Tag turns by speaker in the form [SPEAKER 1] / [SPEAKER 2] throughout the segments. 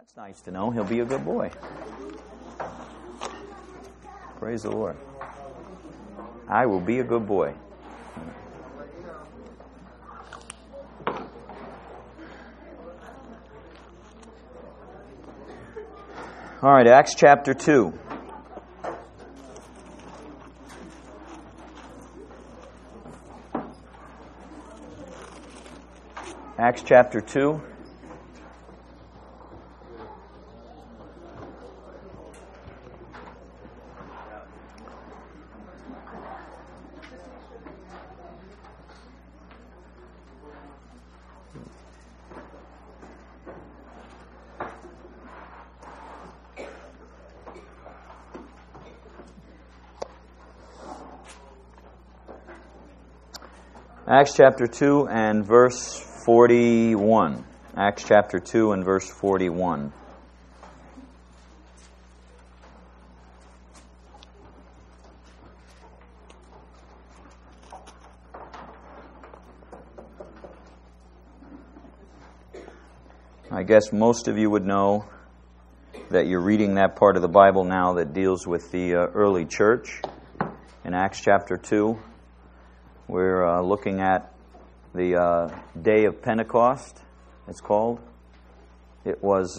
[SPEAKER 1] That's nice to know. He'll be a good boy. Praise the Lord. I will be a good boy. All right, Acts chapter 2. Acts chapter 2. Acts chapter 2 and verse 41. Acts chapter 2 and verse 41. I guess most of you would know that you're reading that part of the Bible now that deals with the early church. In Acts chapter 2, we're looking at the day of Pentecost, it's called. It was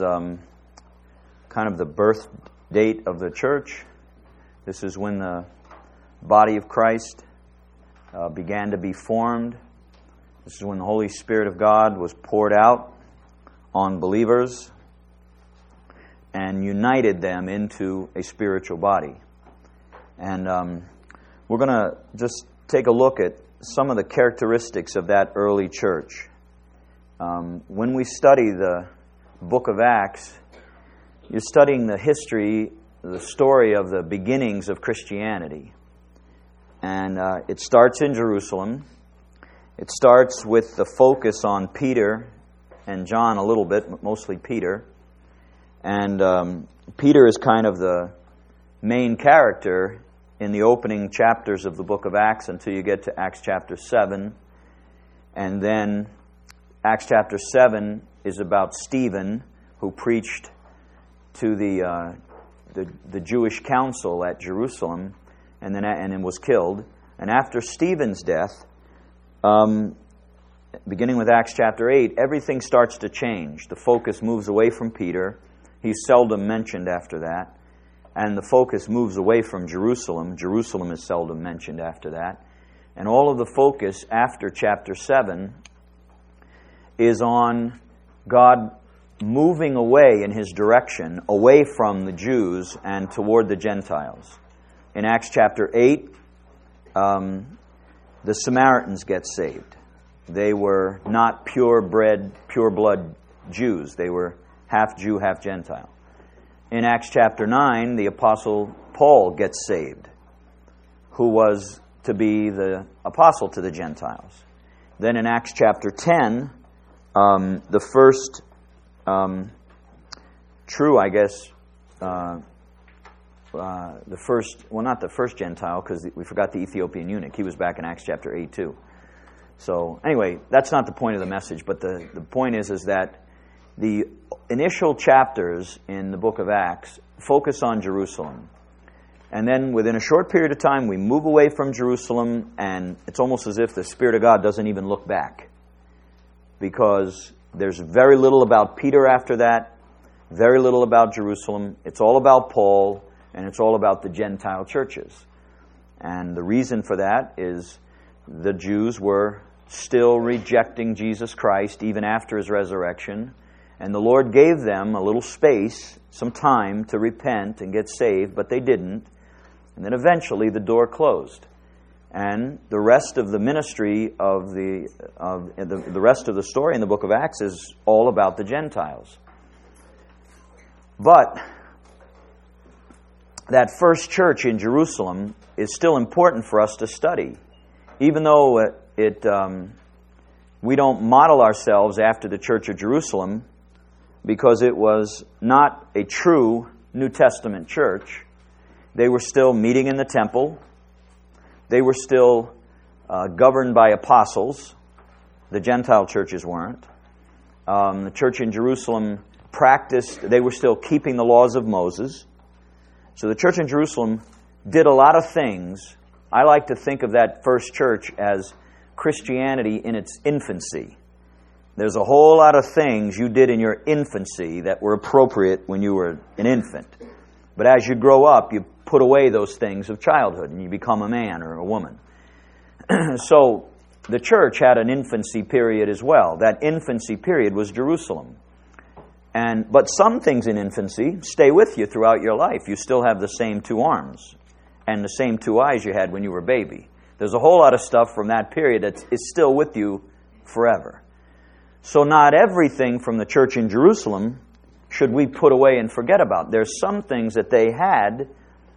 [SPEAKER 1] kind of the birth date of the church. This is when the body of Christ began to be formed. This is when the Holy Spirit of God was poured out on believers and united them into a spiritual body. And we're going to just take a look at some of the characteristics of that early church. When we study the book of Acts, you're studying the history, the story of the beginnings of Christianity. And it starts in Jerusalem. It starts with the focus on Peter and John a little bit, but mostly Peter. And Peter is kind of the main character in the opening chapters of the book of Acts until you get to Acts chapter 7. And then Acts chapter 7 is about Stephen, who preached to the Jewish council at Jerusalem and then was killed. And after Stephen's death, beginning with Acts chapter 8, everything starts to change. The focus moves away from Peter. He's seldom mentioned after that. And the focus moves away from Jerusalem. Jerusalem is seldom mentioned after that. And all of the focus after chapter 7 is on God moving away in His direction, away from the Jews and toward the Gentiles. In Acts chapter 8, the Samaritans get saved. They were not pure-blood Jews. They were half Jew, half Gentile. In Acts chapter 9, the Apostle Paul gets saved, who was to be the apostle to the Gentiles. Then in Acts chapter 10, the first true, I guess, not the first Gentile, because we forgot the Ethiopian eunuch. He was back in Acts chapter 8 too. So anyway, that's not the point of the message, but the point is that the initial chapters in the book of Acts focus on Jerusalem. And then within a short period of time, we move away from Jerusalem, and it's almost as if the Spirit of God doesn't even look back. Because there's very little about Peter after that, very little about Jerusalem. It's all about Paul, and it's all about the Gentile churches. And the reason for that is the Jews were still rejecting Jesus Christ even after His resurrection. And the Lord gave them a little space, some time to repent and get saved, but they didn't. And then eventually the door closed. And the rest of the ministry of the rest of the story in the book of Acts is all about the Gentiles. But that first church in Jerusalem is still important for us to study. Even though we don't model ourselves after the church of Jerusalem, because it was not a true New Testament church. They were still meeting in the temple. They were still governed by apostles. The Gentile churches weren't. The church in Jerusalem practiced, they were still keeping the laws of Moses. So the church in Jerusalem did a lot of things. I like to think of that first church as Christianity in its infancy. There's a whole lot of things you did in your infancy that were appropriate when you were an infant. But as you grow up, you put away those things of childhood and you become a man or a woman. So the church had an infancy period as well. That infancy period was Jerusalem. But some things in infancy stay with you throughout your life. You still have the same 2 arms and the same 2 eyes you had when you were a baby. There's a whole lot of stuff from that period that is still with you forever. So not everything from the church in Jerusalem should we put away and forget about. There's some things that they had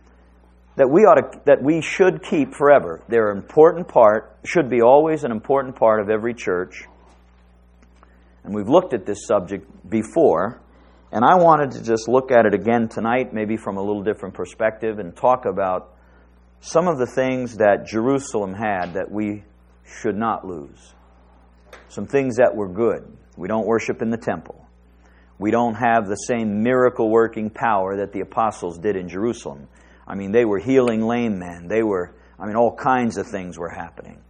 [SPEAKER 1] that we should keep forever. They're an important part, should be always an important part of every church. And we've looked at this subject before, and I wanted to just look at it again tonight, maybe from a little different perspective, and talk about some of the things that Jerusalem had that we should not lose. Some things that were good. We don't worship in the temple. We don't have the same miracle-working power that the apostles did in Jerusalem. I mean, they were healing lame men. All kinds of things were happening.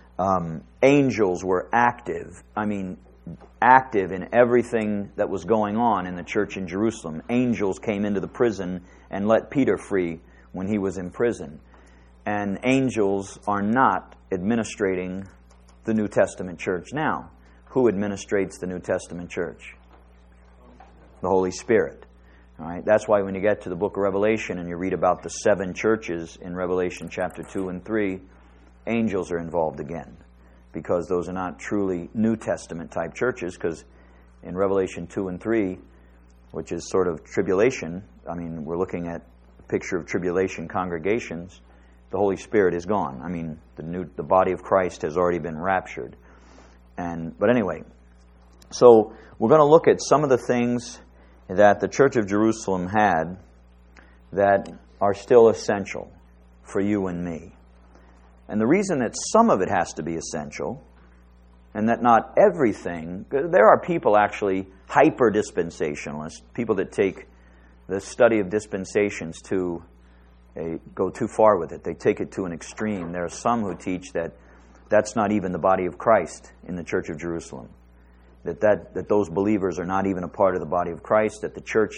[SPEAKER 1] Angels were active. Active in everything that was going on in the church in Jerusalem. Angels came into the prison and let Peter free when he was in prison. And angels are not administrating the New Testament church now. Who administrates the New Testament church? The Holy Spirit. All right? That's why when you get to the book of Revelation and you read about the 7 churches in Revelation chapter 2 and 3, angels are involved again. Because those are not truly New Testament type churches, because in Revelation 2 and 3, which is sort of tribulation, we're looking at a picture of tribulation congregations, the Holy Spirit is gone. The body of Christ has already been raptured. But anyway, so we're going to look at some of the things that the Church of Jerusalem had that are still essential for you and me. And the reason that some of it has to be essential, and that not everything, there are people actually hyper-dispensationalists, people that take the study of dispensations they go too far with it. They take it to an extreme. There are some who teach that that's not even the body of Christ in the Church of Jerusalem. That those believers are not even a part of the body of Christ, that the church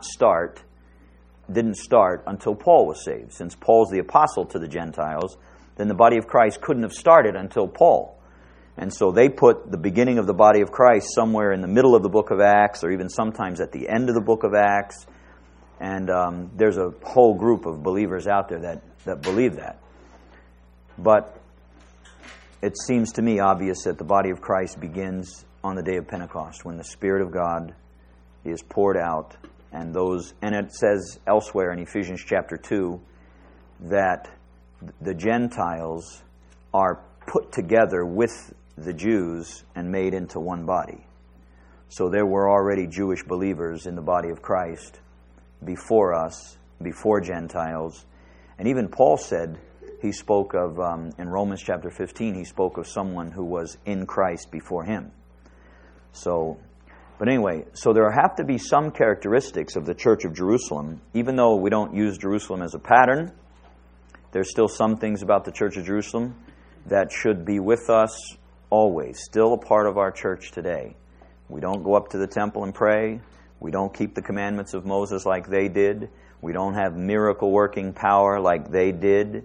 [SPEAKER 1] didn't start until Paul was saved. Since Paul's the apostle to the Gentiles, then the body of Christ couldn't have started until Paul. And so they put the beginning of the body of Christ somewhere in the middle of the book of Acts, or even sometimes at the end of the book of Acts. And there's a whole group of believers out there that believe that. But it seems to me obvious that the body of Christ begins on the day of Pentecost, when the Spirit of God is poured out, and it says elsewhere in Ephesians chapter 2 that the Gentiles are put together with the Jews and made into one body. So there were already Jewish believers in the body of Christ before us, before Gentiles. And even Paul said, he spoke of, in Romans chapter 15, he spoke of someone who was in Christ before him. But anyway, so there have to be some characteristics of the Church of Jerusalem. Even though we don't use Jerusalem as a pattern, there's still some things about the Church of Jerusalem that should be with us always, still a part of our church today. We don't go up to the temple and pray. We don't keep the commandments of Moses like they did. We don't have miracle-working power like they did.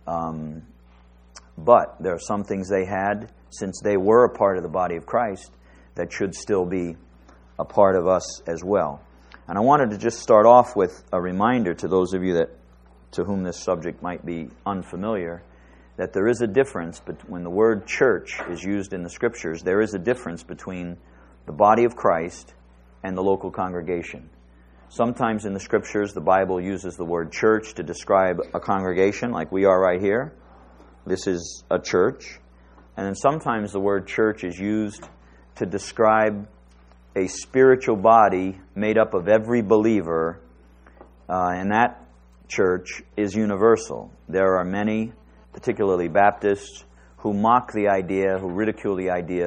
[SPEAKER 1] But there are some things they had, since they were a part of the body of Christ, that should still be a part of us as well. And I wanted to just start off with a reminder to those of you to whom this subject might be unfamiliar, that there is a difference, but when the word church is used in the Scriptures, there is a difference between the body of Christ and the local congregation. Sometimes in the Scriptures, the Bible uses the word church to describe a congregation, like we are right here. This is a church. And then sometimes the word church is used to describe a spiritual body made up of every believer, and that church is universal. There are many, particularly Baptists, who mock the idea, who ridicule the idea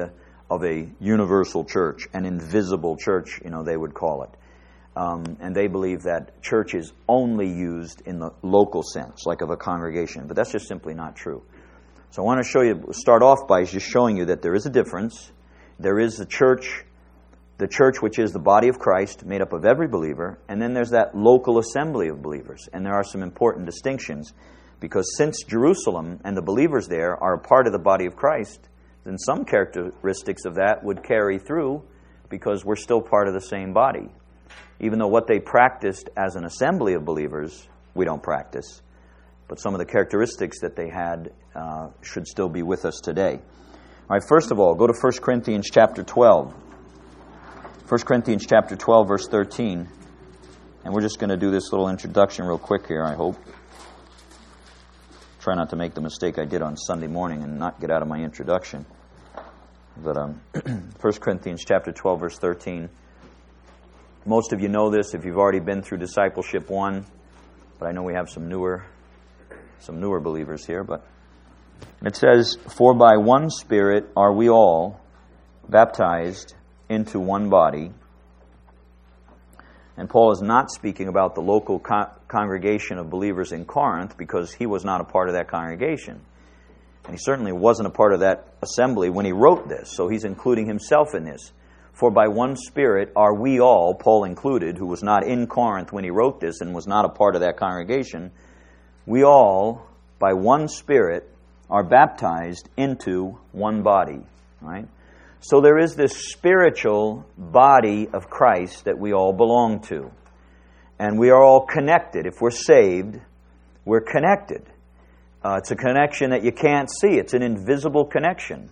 [SPEAKER 1] of a universal church, an invisible church, they would call it. And they believe that church is only used in the local sense, like of a congregation. But that's just simply not true. So I want to start off by just showing you that there is a difference. There is the church which is the body of Christ, made up of every believer, and then there's that local assembly of believers. And there are some important distinctions, because since Jerusalem and the believers there are a part of the body of Christ, then some characteristics of that would carry through, because we're still part of the same body. Even though what they practiced as an assembly of believers, we don't practice. But some of the characteristics that they had should still be with us today. All right, first of all, go to 1 Corinthians chapter 12. 1 Corinthians chapter 12, verse 13. And we're just going to do this little introduction real quick here, I hope. Try not to make the mistake I did on Sunday morning and not get out of my introduction. But 1 Corinthians chapter 12, verse 13. Most of you know this if you've already been through Discipleship 1, but I know we have some newer believers here. But it says, "For by one Spirit are we all baptized into one body." And Paul is not speaking about the local congregation of believers in Corinth, because he was not a part of that congregation. And he certainly wasn't a part of that assembly when he wrote this, so he's including himself in this. "For by one Spirit are we all," Paul included, who was not in Corinth when he wrote this and was not a part of that congregation, "we all, by one Spirit, are baptized into one body." Right? So there is this spiritual body of Christ that we all belong to. And we are all connected. If we're saved, we're connected. It's a connection that you can't see. It's an invisible connection.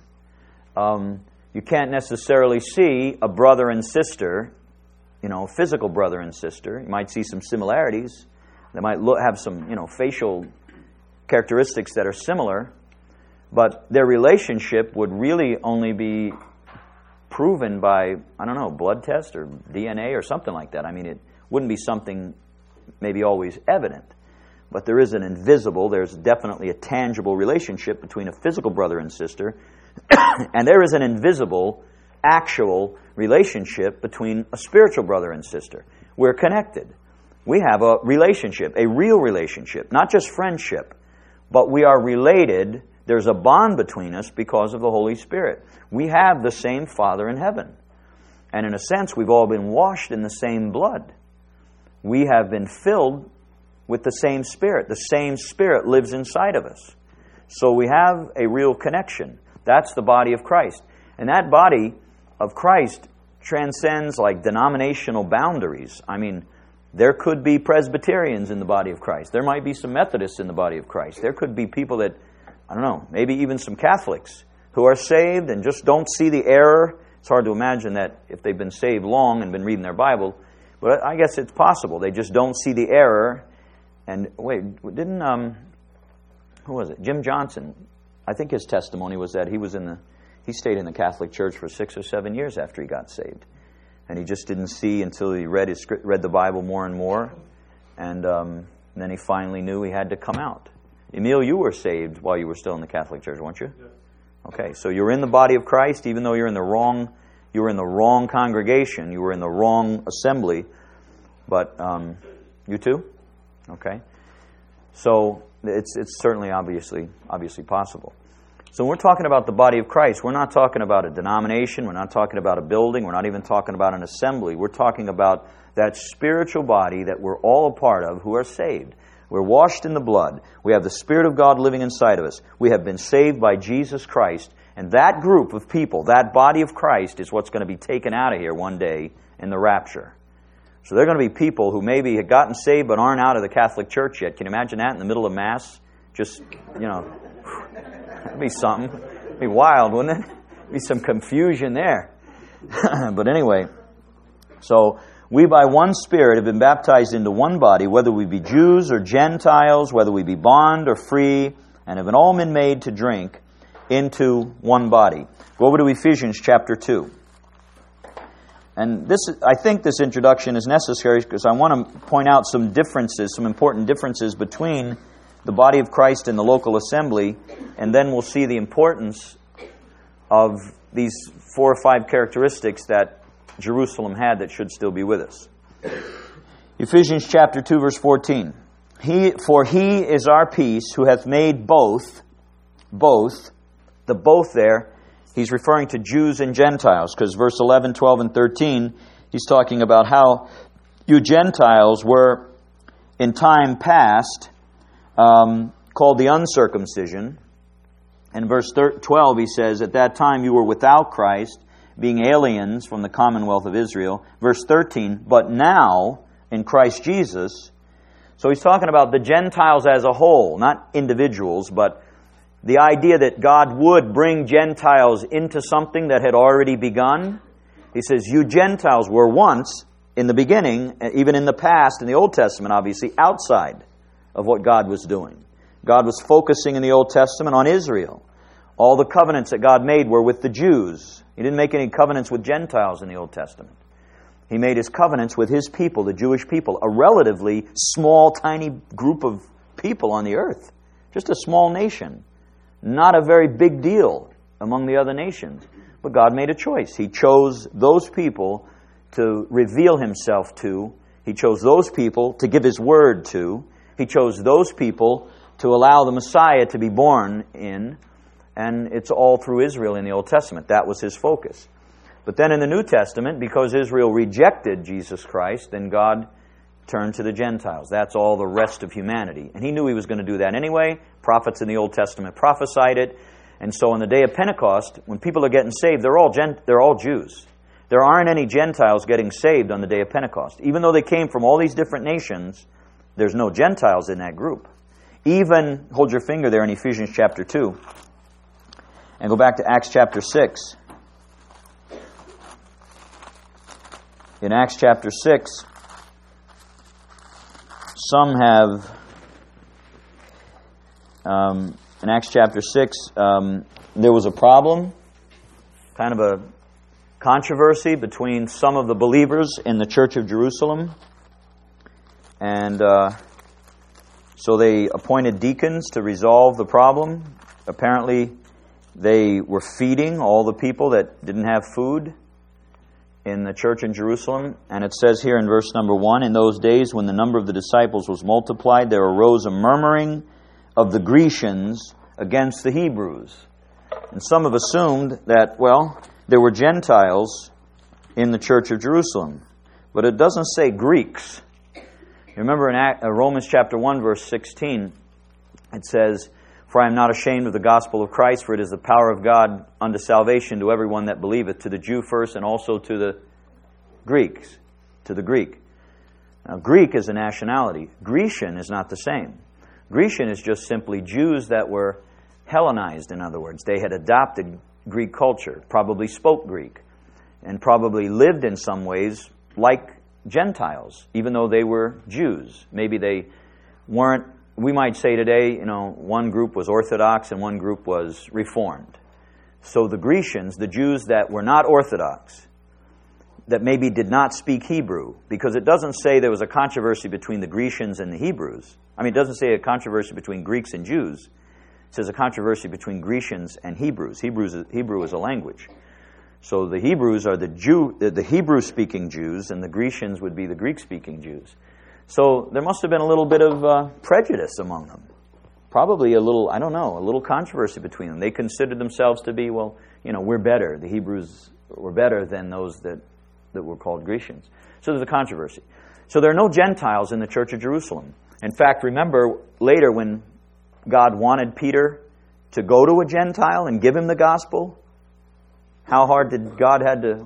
[SPEAKER 1] You can't necessarily see a brother and sister, a physical brother and sister. You might see some similarities. They might have some, facial characteristics that are similar. But their relationship would really only be proven by, blood test or DNA or something like that. I mean, it wouldn't be something maybe always evident. But there is there's definitely a tangible relationship between a physical brother and sister, and there is an invisible, actual relationship between a spiritual brother and sister. We're connected. We have a relationship, a real relationship, not just friendship, but we are related. There's a bond between us because of the Holy Spirit. We have the same Father in heaven. And in a sense, we've all been washed in the same blood. We have been filled with the same Spirit. The same Spirit lives inside of us. So we have a real connection. That's the body of Christ. And that body of Christ transcends like denominational boundaries. I mean, there could be Presbyterians in the body of Christ. There might be some Methodists in the body of Christ. There could be people that, maybe even some Catholics who are saved and just don't see the error. It's hard to imagine that if they've been saved long and been reading their Bible, but I guess it's possible. They just don't see the error. And who was it? Jim Johnson. I think his testimony was that he stayed in the Catholic Church for 6 or 7 years after he got saved. And he just didn't see until he read the Bible more and more. And then he finally knew he had to come out. Emil, you were saved while you were still in the Catholic Church, weren't you? Yes. Okay, so you're in the body of Christ, even though you were in the wrong congregation, you were in the wrong assembly. But you too? Okay. So it's certainly obviously possible. So when we're talking about the body of Christ, we're not talking about a denomination, we're not talking about a building, we're not even talking about an assembly. We're talking about that spiritual body that we're all a part of who are saved. We're washed in the blood. We have the Spirit of God living inside of us. We have been saved by Jesus Christ. And that group of people, that body of Christ, is what's going to be taken out of here one day in the rapture. So there are going to be people who maybe have gotten saved but aren't out of the Catholic Church yet. Can you imagine that in the middle of Mass? Just, that'd be something. It'd be wild, wouldn't it? Be some confusion there. But anyway, so we by one Spirit have been baptized into one body, whether we be Jews or Gentiles, whether we be bond or free, and have all been made to drink into one body. Go over to Ephesians chapter 2. And I think this introduction is necessary because I want to point out some differences, some important differences between the body of Christ and the local assembly, and then we'll see the importance of these 4 or 5 characteristics that Jerusalem had that should still be with us. Ephesians chapter 2, verse 14. For he is our peace, who hath made both, the both there, he's referring to Jews and Gentiles, because verse 11, 12, and 13, he's talking about how you Gentiles were in time past called the uncircumcision. And verse 12, he says, at that time you were without Christ, being aliens from the commonwealth of Israel. Verse 13, but now in Christ Jesus. So he's talking about the Gentiles as a whole, not individuals, but the idea that God would bring Gentiles into something that had already begun. He says, you Gentiles were once, in the beginning, even in the past, in the Old Testament, obviously, outside of what God was doing. God was focusing in the Old Testament on Israel. All the covenants that God made were with the Jews. He didn't make any covenants with Gentiles in the Old Testament. He made His covenants with His people, the Jewish people, a relatively small, tiny group of people on the earth. Just a small nation. Not a very big deal among the other nations. But God made a choice. He chose those people to reveal Himself to. He chose those people to give His word to. He chose those people to allow the Messiah to be born in. And it's all through Israel in the Old Testament. That was His focus. But then in the New Testament, because Israel rejected Jesus Christ, then God turned to the Gentiles. That's all the rest of humanity. And He knew He was going to do that anyway. Prophets in the Old Testament prophesied it. And so on the day of Pentecost, when people are getting saved, they're all Jews. There aren't any Gentiles getting saved on the day of Pentecost. Even though they came from all these different nations, there's no Gentiles in that group. Even, hold your finger there in Ephesians chapter 2, and go back to Acts chapter 6. In Acts chapter 6, some have, in Acts chapter 6, there was a problem, kind of a controversy between some of the believers in the church of Jerusalem. And so they appointed deacons to resolve the problem. Apparently, they were feeding all the people that didn't have food in the church in Jerusalem. And it says here in verse number 1, in those days when the number of the disciples was multiplied, there arose a murmuring of the Grecians against the Hebrews. And some have assumed that, well, there were Gentiles in the church of Jerusalem. But it doesn't say Greeks. You remember in Romans chapter 1, verse 16, it says, for I am not ashamed of the gospel of Christ, for it is the power of God unto salvation to everyone that believeth, to the Jew first and also to the Greeks, to the Greek. Now, Greek is a nationality. Grecian is not the same. Grecian is just simply Jews that were Hellenized, in other words. They had adopted Greek culture, probably spoke Greek, and probably lived in some ways like Gentiles, even though they were Jews. Maybe they weren't. We might say today, one group was Orthodox and one group was Reformed. So the Grecians, the Jews that were not Orthodox, that maybe did not speak Hebrew, because it doesn't say there was a controversy between the Grecians and the Hebrews. It doesn't say a controversy between Greeks and Jews. It says a controversy between Grecians and Hebrews. Hebrew is a language. So the Hebrews are the Hebrew-speaking Jews, and the Grecians would be the Greek-speaking Jews. So there must have been a little bit of prejudice among them. Probably a little controversy between them. They considered themselves to be, we're better. The Hebrews were better than those that were called Grecians. So there's a controversy. So there are no Gentiles in the church of Jerusalem. In fact, remember later when God wanted Peter to go to a Gentile and give him the gospel, how hard did God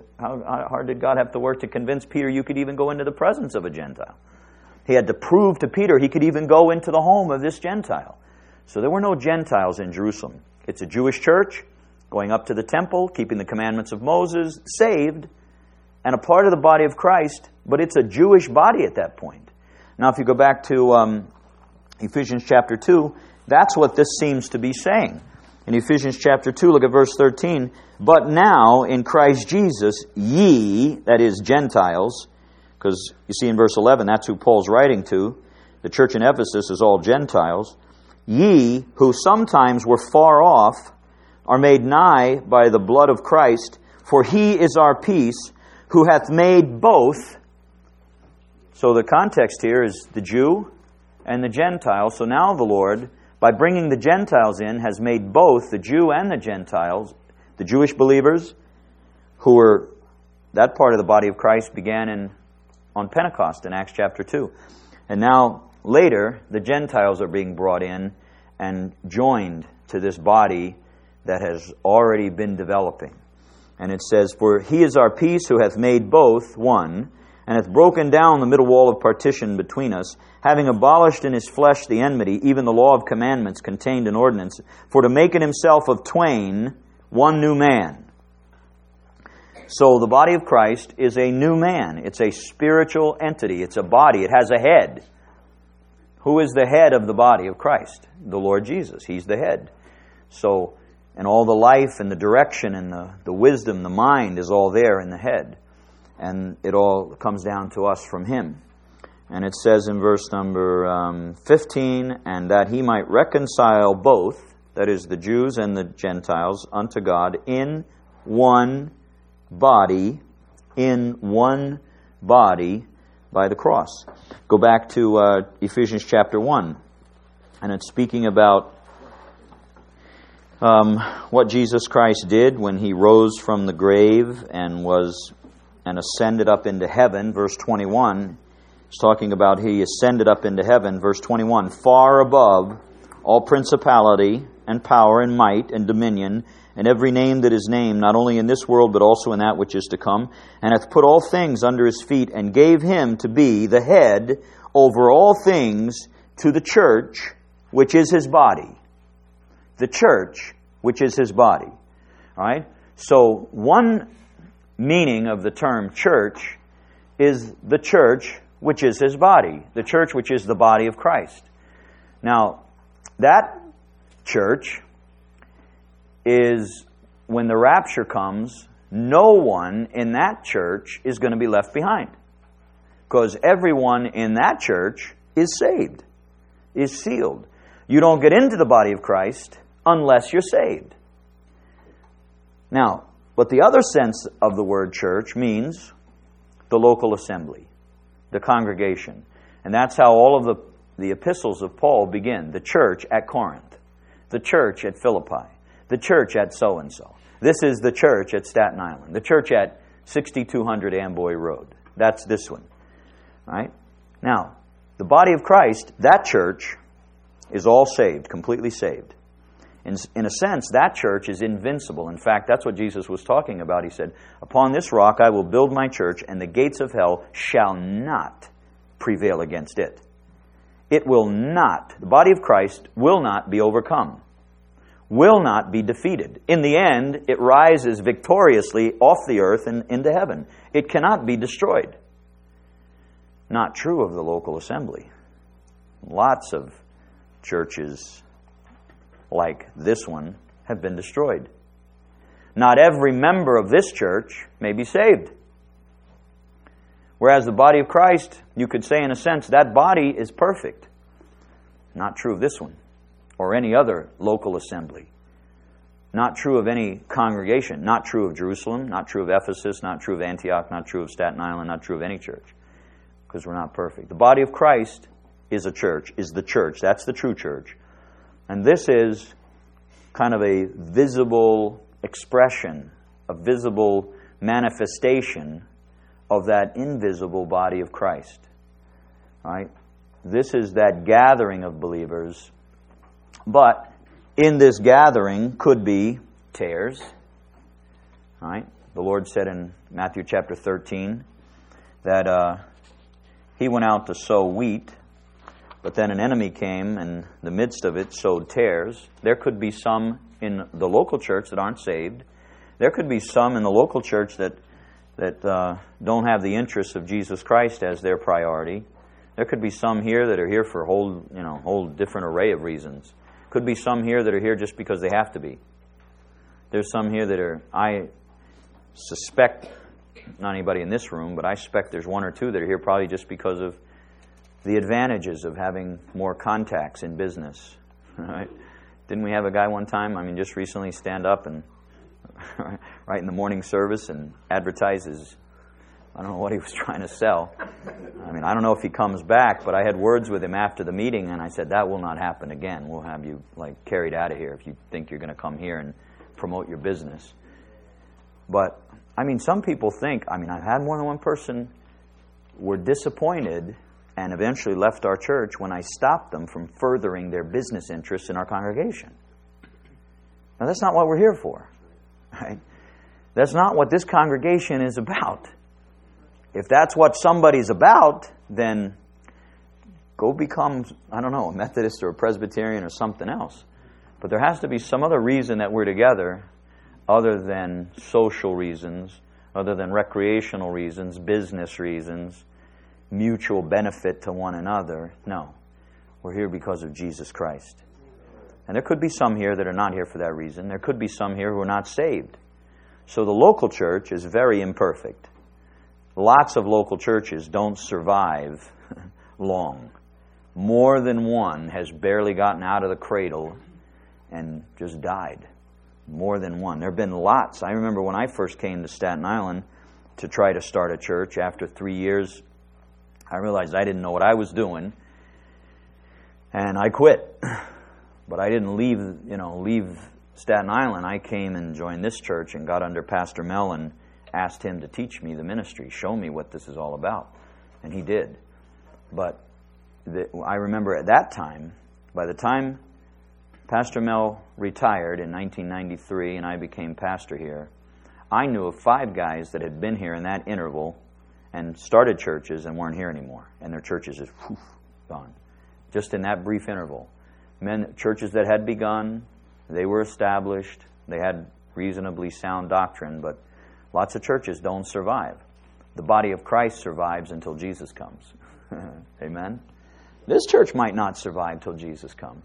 [SPEAKER 1] have to work to convince Peter you could even go into the presence of a Gentile? He had to prove to Peter he could even go into the home of this Gentile. So there were no Gentiles in Jerusalem. It's a Jewish church, going up to the temple, keeping the commandments of Moses, saved, and a part of the body of Christ, but it's a Jewish body at that point. Now if you go back to Ephesians chapter 2, that's what this seems to be saying. In Ephesians chapter 2, look at verse 13. But now in Christ Jesus, ye, that is Gentiles, because you see in verse 11, that's who Paul's writing to. The church in Ephesus is all Gentiles. Ye, who sometimes were far off, are made nigh by the blood of Christ, for he is our peace, who hath made both. So the context here is the Jew and the Gentile. So now the Lord, by bringing the Gentiles in, has made both the Jew and the Gentiles, the Jewish believers, who were, that part of the body of Christ began on Pentecost in Acts chapter 2. And now, later, the Gentiles are being brought in and joined to this body that has already been developing. And it says, for he is our peace, who hath made both one, and hath broken down the middle wall of partition between us, having abolished in his flesh the enmity, even the law of commandments contained in ordinance, for to make in himself of twain one new man. So the body of Christ is a new man. It's a spiritual entity. It's a body. It has a head. Who is the head of the body of Christ? The Lord Jesus. He's the head. So, and all the life and the direction and the wisdom, the mind is all there in the head. And it all comes down to us from Him. And it says in verse number 15, and that He might reconcile both, that is the Jews and the Gentiles, unto God in one body, by the cross. Go back to Ephesians chapter 1, and it's speaking about what Jesus Christ did when He rose from the grave and ascended up into heaven. Verse 21, it's talking about He ascended up into heaven. Verse 21, far above all principality and power and might and dominion, and every name that is named, not only in this world, but also in that which is to come, and hath put all things under His feet, and gave Him to be the head over all things to the church, which is His body. The church, which is His body. All right? So, one meaning of the term church is the church, which is His body. The church, which is the body of Christ. Now, that church is, when the rapture comes, no one in that church is going to be left behind. Because everyone in that church is saved, is sealed. You don't get into the body of Christ unless you're saved. Now, but the other sense of the word church means the local assembly, the congregation. And that's how all of the epistles of Paul begin. The church at Corinth, the church at Philippi, the church at so-and-so. This is the church at Staten Island. The church at 6200 Amboy Road. That's this one. Right? Now, the body of Christ, that church, is all saved, completely saved. In a sense, that church is invincible. In fact, that's what Jesus was talking about. He said, upon this rock I will build my church, and the gates of hell shall not prevail against it. It will not, the body of Christ will not be overcome, will not be defeated. In the end, it rises victoriously off the earth and into heaven. It cannot be destroyed. Not true of the local assembly. Lots of churches like this one have been destroyed. Not every member of this church may be saved. Whereas the body of Christ, you could say in a sense, that body is perfect. Not true of this one, or any other local assembly. Not true of any congregation. Not true of Jerusalem, not true of Ephesus, not true of Antioch, not true of Staten Island, not true of any church. Because we're not perfect. The body of Christ is a church, is the church. That's the true church. And this is kind of a visible expression, a visible manifestation of that invisible body of Christ. Right? This is that gathering of believers. But in this gathering could be tares. Right? The Lord said in Matthew chapter 13 that He went out to sow wheat, but then an enemy came and in the midst of it sowed tares. There could be some in the local church that aren't saved. There could be some in the local church that don't have the interests of Jesus Christ as their priority. There could be some here that are here for a whole different array of reasons. Could be some here that are here just because they have to be. There's some here that are, I suspect, not anybody in this room, but I suspect there's one or two that are here probably just because of the advantages of having more contacts in business. Right? Didn't we have a guy one time, just recently stand up and right in the morning service and advertise his, I don't know what he was trying to sell. I don't know if he comes back, but I had words with him after the meeting, and I said, that will not happen again. We'll have you carried out of here if you think you're going to come here and promote your business. But, some people think, I've had more than one person were disappointed and eventually left our church when I stopped them from furthering their business interests in our congregation. Now, that's not what we're here for. Right? That's not what this congregation is about. If that's what somebody's about, then go become, a Methodist or a Presbyterian or something else. But there has to be some other reason that we're together other than social reasons, other than recreational reasons, business reasons, mutual benefit to one another. No. We're here because of Jesus Christ. And there could be some here that are not here for that reason. There could be some here who are not saved. So the local church is very imperfect. Lots of local churches don't survive long. More than one has barely gotten out of the cradle and just died. More than one. There have been lots. I remember when I first came to Staten Island to try to start a church, after 3 years, I realized I didn't know what I was doing, and I quit. But I didn't leave Staten Island. I came and joined this church and got under Pastor Mel and asked him to teach me the ministry, show me what this is all about. And he did. But I remember at that time, by the time Pastor Mel retired in 1993 and I became pastor here, I knew of 5 guys that had been here in that interval and started churches and weren't here anymore. And their churches just gone. Just in that brief interval. Churches that had begun, they were established, they had reasonably sound doctrine, but lots of churches don't survive. The body of Christ survives until Jesus comes. Amen? This church might not survive till Jesus comes.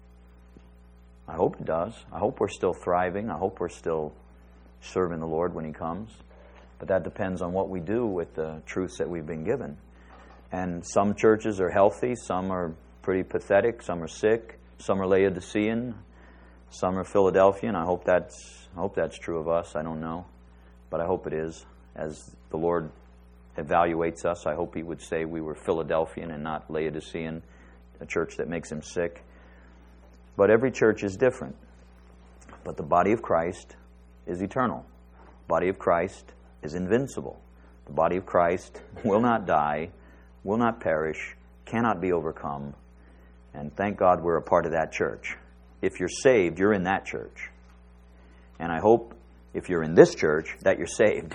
[SPEAKER 1] I hope it does. I hope we're still thriving. I hope we're still serving the Lord when He comes. But that depends on what we do with the truths that we've been given. And some churches are healthy, some are pretty pathetic, some are sick, some are Laodicean, some are Philadelphian. I hope that's true of us. I don't know. But I hope it is. As the Lord evaluates us, I hope He would say we were Philadelphian and not Laodicean, a church that makes Him sick. But every church is different. But the body of Christ is eternal. The body of Christ is invincible. The body of Christ will not die, will not perish, cannot be overcome. And thank God we're a part of that church. If you're saved, you're in that church. And I hope if you're in this church that you're saved.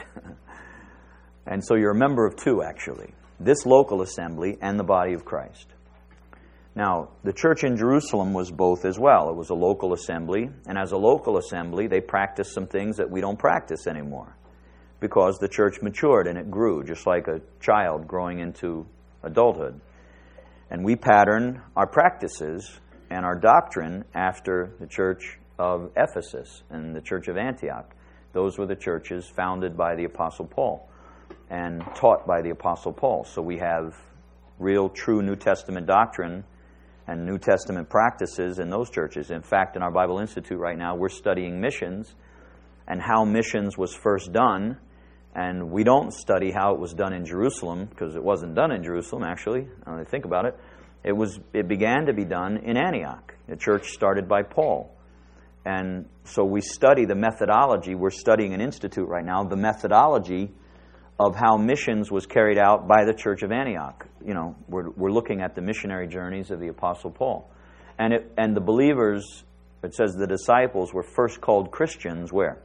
[SPEAKER 1] And so you're a member of 2, actually. This local assembly and the body of Christ. Now, the church in Jerusalem was both as well. It was a local assembly, and as a local assembly, they practiced some things that we don't practice anymore because the church matured and it grew, just like a child growing into adulthood. And we pattern our practices and our doctrine after the church of Ephesus and the church of Antioch. Those were the churches founded by the Apostle Paul and taught by the Apostle Paul. So we have real, true New Testament doctrine and New Testament practices in those churches. In fact, in our Bible Institute right now, we're studying missions and how missions was first done. And we don't study how it was done in Jerusalem, because it wasn't done in Jerusalem, actually. Now that I think about it. It began to be done in Antioch, the church started by Paul. And so we study the methodology. We're studying an institute right now, the methodology of how missions was carried out by the church of Antioch. We're looking at the missionary journeys of the Apostle Paul. And the believers, it says the disciples were first called Christians where?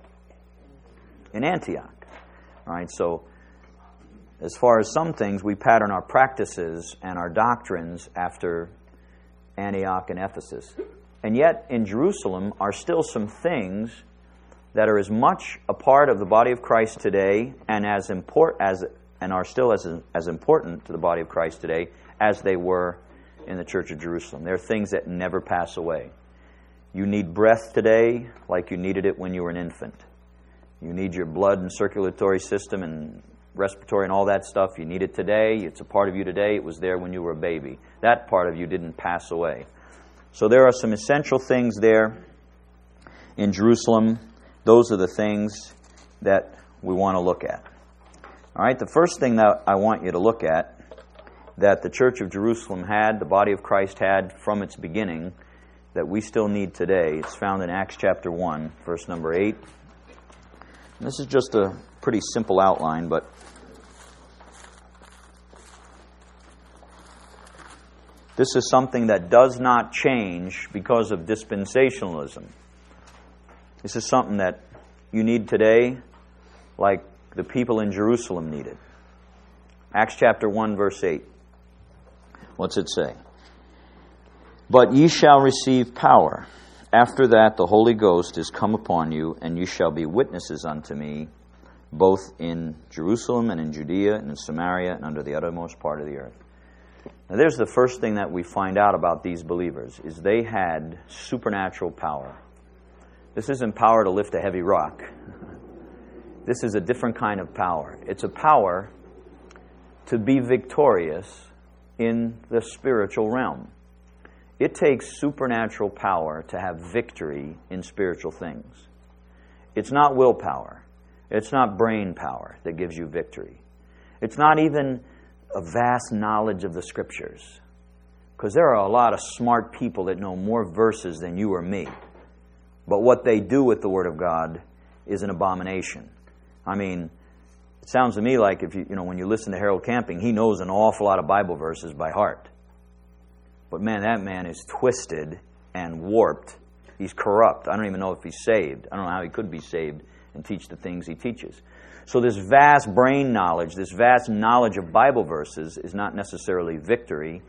[SPEAKER 1] In Antioch. All right, so as far as some things, we pattern our practices and our doctrines after Antioch and Ephesus. And yet, in Jerusalem are still some things that are as much a part of the body of Christ today and are still as important to the body of Christ today as they were in the Church of Jerusalem. There are things that never pass away. You need breath today like you needed it when you were an infant. You need your blood and circulatory system and respiratory and all that stuff. You need it today. It's a part of you today. It was there when you were a baby. That part of you didn't pass away. So there are some essential things there in Jerusalem. Those are the things that we want to look at. All right, the first thing that I want you to look at that the Church of Jerusalem had, the body of Christ had from its beginning, that we still need today, it's found in Acts chapter 1, verse number 8. And this is just a pretty simple outline, but this is something that does not change because of dispensationalism. This is something that you need today like the people in Jerusalem needed. Acts chapter 1, verse 8. What's it say? But ye shall receive power. After that the Holy Ghost is come upon you, and ye shall be witnesses unto me, both in Jerusalem and in Judea and in Samaria and under the uttermost part of the earth. Now there's the first thing that we find out about these believers, is they had supernatural power. This isn't power to lift a heavy rock. This is a different kind of power. It's a power to be victorious in the spiritual realm. It takes supernatural power to have victory in spiritual things. It's not willpower. It's not brain power that gives you victory. It's not even a vast knowledge of the Scriptures. Because there are a lot of smart people that know more verses than you or me. But what they do with the Word of God is an abomination. I mean, it sounds to me like if when you listen to Harold Camping, he knows an awful lot of Bible verses by heart. But man, that man is twisted and warped. He's corrupt. I don't even know if he's saved. I don't know how he could be saved and teach the things he teaches. So this vast brain knowledge, this vast knowledge of Bible verses is not necessarily victory.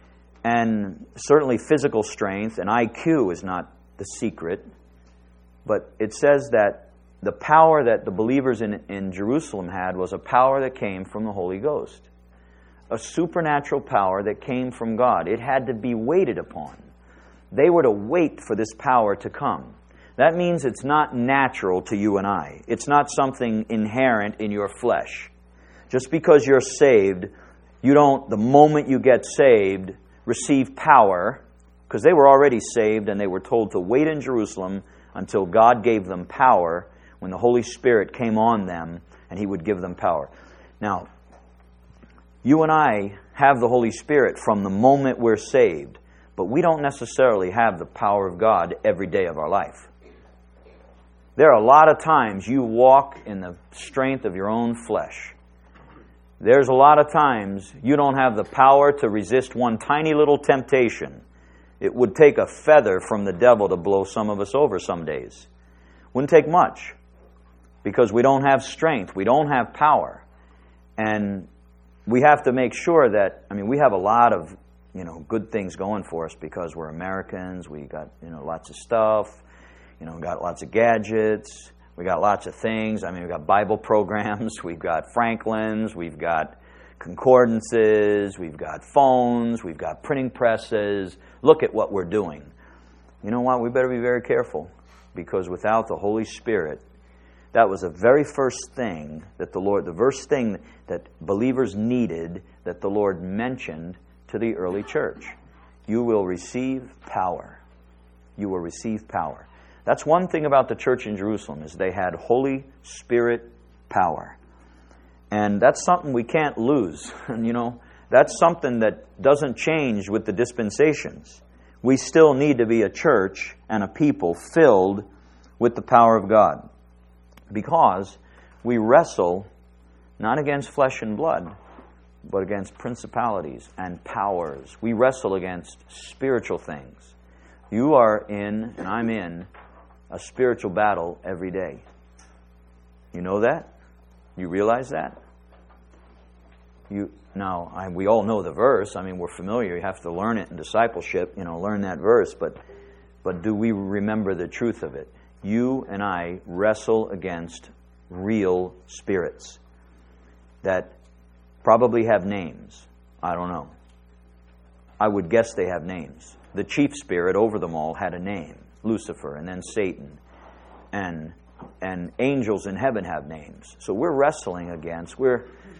[SPEAKER 1] And certainly physical strength and IQ is not the secret. But it says that the power that the believers in Jerusalem had was a power that came from the Holy Ghost. A supernatural power that came from God. It had to be waited upon. They were to wait for this power to come. That means it's not natural to you and I. It's not something inherent in your flesh. Just because you're saved, you don't, the moment you get saved, receive power, because they were already saved and they were told to wait in Jerusalem until God gave them power when the Holy Spirit came on them and He would give them power. Now, you and I have the Holy Spirit from the moment we're saved, but we don't necessarily have the power of God every day of our life. There are a lot of times you walk in the strength of your own flesh. There's a lot of times you don't have the power to resist one tiny little temptation. It would take a feather from the devil to blow some of us over some days. Wouldn't take much, because we don't have strength. We don't have power. And we have to make sure that, we have a lot of, good things going for us because we're Americans. We got, lots of stuff. We got lots of gadgets. We got lots of things. We've got Bible programs. We've got Franklins. We've got concordances. We've got phones. We've got printing presses. Look at what we're doing. You know what? We better be very careful, because without the Holy Spirit, that was the very first thing that the first thing that believers needed, that the Lord mentioned to the early church. You will receive power. You will receive power. That's one thing about the church in Jerusalem, is they had Holy Spirit power. And that's something we can't lose. That's something that doesn't change with the dispensations. We still need to be a church and a people filled with the power of God. Because we wrestle not against flesh and blood, but against principalities and powers. We wrestle against spiritual things. You are in, and I'm in, a spiritual battle every day. You know that? You realize that? We all know the verse. We're familiar. You have to learn it in discipleship, learn that verse. But do we remember the truth of it? You and I wrestle against real spirits that probably have names. I don't know. I would guess they have names. The chief spirit over them all had a name, Lucifer, and then Satan. And angels in heaven have names. So we're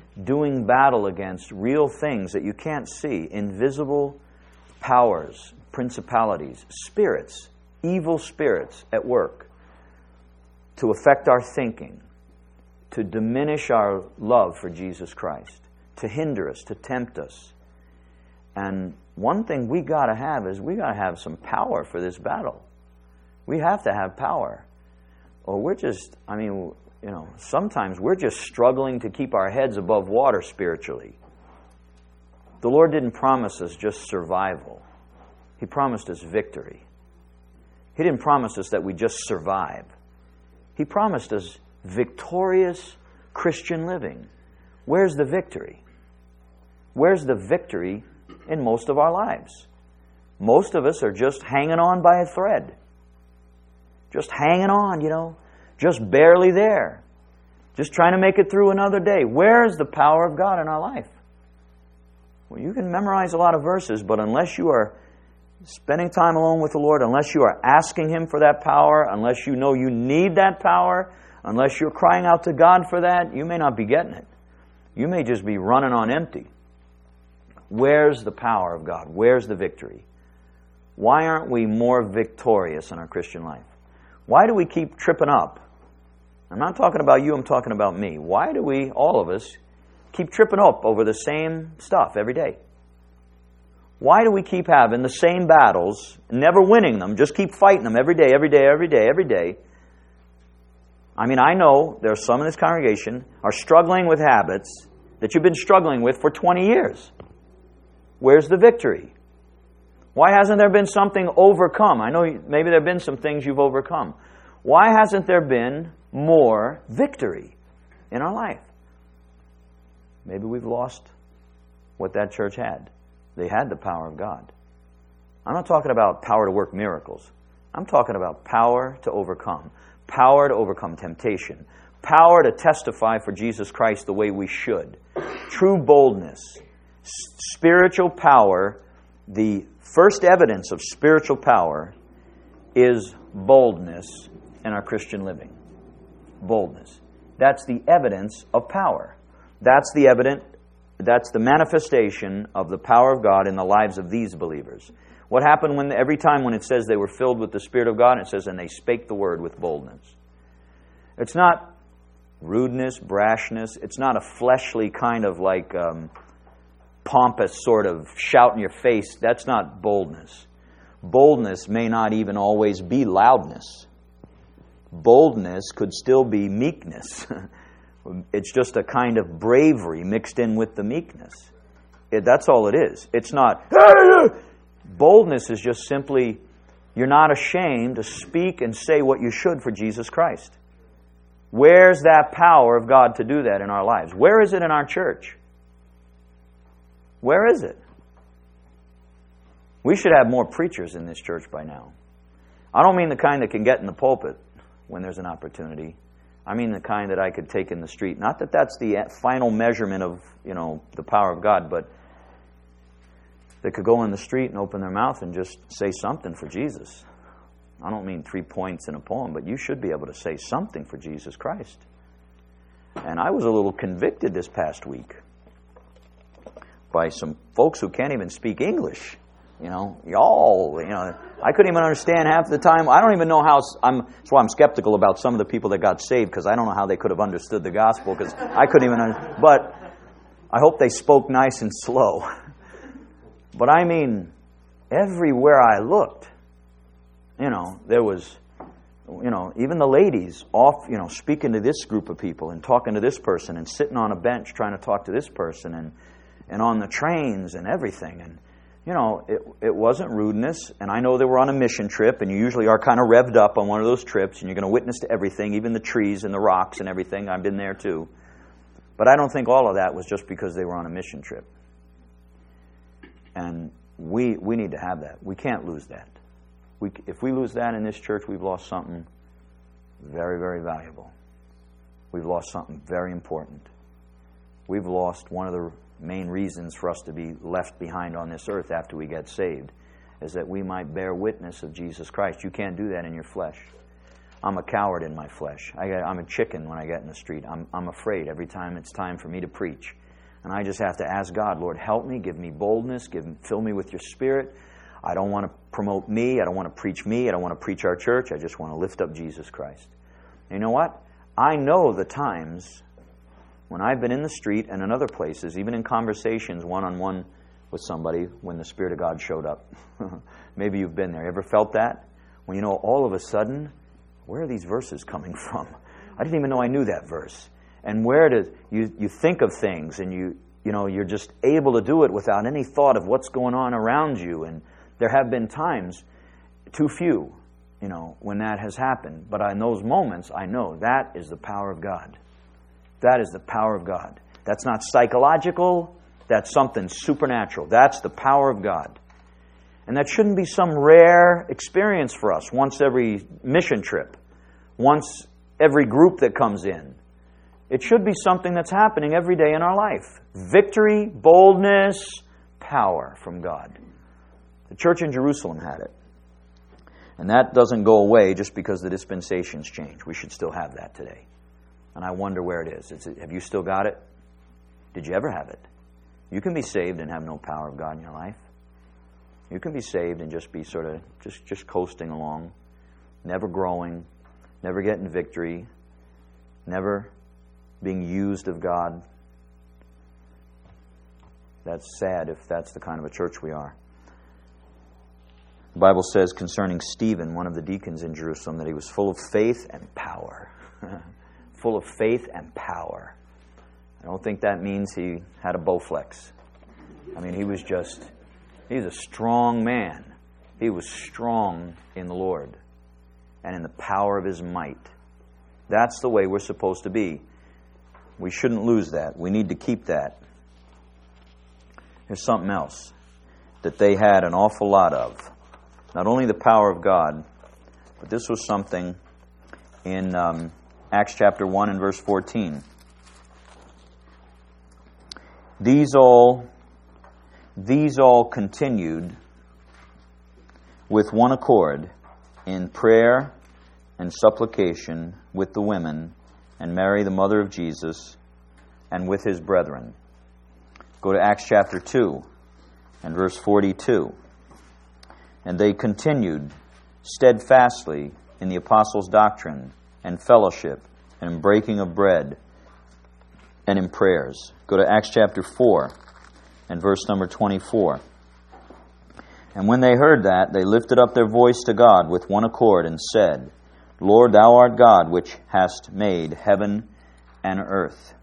[SPEAKER 1] doing battle against real things that you can't see, invisible powers, principalities, spirits, evil spirits at work to affect our thinking, to diminish our love for Jesus Christ, to hinder us, to tempt us. And one thing we got to have is we got to have some power for this battle. We have to have power. Or we're just, sometimes we're just struggling to keep our heads above water spiritually. The Lord didn't promise us just survival. He promised us victory. He didn't promise us that we just survive. He promised us victorious Christian living. Where's the victory? Where's the victory in most of our lives? Most of us are just hanging on by a thread. Just hanging on, just barely there. Just trying to make it through another day. Where's the power of God in our life? Well, you can memorize a lot of verses, but unless you are spending time alone with the Lord, unless you are asking Him for that power, unless you know you need that power, unless you're crying out to God for that, you may not be getting it. You may just be running on empty. Where's the power of God? Where's the victory? Why aren't we more victorious in our Christian life? Why do we keep tripping up? I'm not talking about you, I'm talking about me. Why do we, all of us, keep tripping up over the same stuff every day? Why do we keep having the same battles, never winning them, just keep fighting them every day, every day, every day, every day? I know there are some in this congregation are struggling with habits that you've been struggling with for 20 years. Where's the victory? Why hasn't there been something overcome? I know maybe there have been some things you've overcome. Why hasn't there been more victory in our life? Maybe we've lost what that church had. They had the power of God. I'm not talking about power to work miracles. I'm talking about power to overcome temptation, power to testify for Jesus Christ the way we should, true boldness, spiritual power. The first evidence of spiritual power is boldness in our Christian living. Boldness. That's the evidence of power. That's the manifestation of the power of God in the lives of these believers. What happened every time when it says they were filled with the Spirit of God, it says, and they spake the word with boldness. It's not rudeness, brashness. It's not a fleshly kind of pompous sort of shout in your face. That's not boldness. Boldness may not even always be loudness. Boldness could still be meekness. It's just a kind of bravery mixed in with the meekness. That's all it is. It's not... Boldness is just simply, you're not ashamed to speak and say what you should for Jesus Christ. Where's that power of God to do that in our lives? Where is it in our church? Where is it? We should have more preachers in this church by now. I don't mean the kind that can get in the pulpit when there's an opportunity. I mean the kind that I could take in the street. Not that that's the final measurement of, the power of God, but they could go in the street and open their mouth and just say something for Jesus. I don't mean 3 points in a poem, but you should be able to say something for Jesus Christ. And I was a little convicted this past week by some folks who can't even speak English. I couldn't even understand half the time. I don't even know how. That's why I'm skeptical about some of the people that got saved, because I don't know how they could have understood the gospel, because I couldn't even understand. But I hope they spoke nice and slow. But everywhere I looked, there was, even the ladies off, speaking to this group of people and talking to this person and sitting on a bench trying to talk to this person and on the trains and everything. And, it wasn't rudeness. And I know they were on a mission trip, and you usually are kind of revved up on one of those trips, and you're going to witness to everything, even the trees and the rocks and everything. I've been there too. But I don't think all of that was just because they were on a mission trip. And we need to have that. We can't lose that. If we lose that in this church, we've lost something very, very valuable. We've lost something very important. We've lost one of the main reasons for us to be left behind on this earth after we get saved, is that we might bear witness of Jesus Christ. You can't do that in your flesh. I'm a coward in my flesh. I'm a chicken when I get in the street. I'm afraid every time it's time for me to preach. And I just have to ask God, Lord, help me, give me boldness, fill me with your Spirit. I don't want to promote me. I don't want to preach me. I don't want to preach our church. I just want to lift up Jesus Christ. And you know what? I know the times when I've been in the street and in other places, even in conversations one-on-one with somebody, when the Spirit of God showed up. Maybe you've been there. You ever felt that? When you know all of a sudden, where are these verses coming from? I didn't even know I knew that verse. And where does you think of things, and you're just able to do it without any thought of what's going on around you. And there have been times, too few, when that has happened. But in those moments, I know that is the power of God. That is the power of God. That's not psychological. That's something supernatural. That's the power of God. And that shouldn't be some rare experience for us once every mission trip, once every group that comes in. It should be something that's happening every day in our life. Victory, boldness, power from God. The church in Jerusalem had it. And that doesn't go away just because the dispensations change. We should still have that today. And I wonder where it is. Have you still got it? Did you ever have it? You can be saved and have no power of God in your life. You can be saved and just be sort of just coasting along, never growing, never getting victory, never being used of God. That's sad if that's the kind of a church we are. The Bible says concerning Stephen, one of the deacons in Jerusalem, that he was full of faith and power. Full of faith and power. I don't think that means he had a Bowflex. I mean, he's a strong man. He was strong in the Lord and in the power of His might. That's the way we're supposed to be. We shouldn't lose that. We need to keep that. Here's something else that they had an awful lot of. Not only the power of God, but this was something in Acts chapter 1 and verse 14. These all continued with one accord in prayer and supplication with the women and Mary, the mother of Jesus, and with his brethren. Go to Acts chapter 2 and verse 42. And they continued steadfastly in the apostles' doctrine and fellowship and in breaking of bread and in prayers. Go to Acts chapter 4 and verse number 24. And when they heard that, they lifted up their voice to God with one accord and said, Lord, Thou art God, which hast made heaven and earth.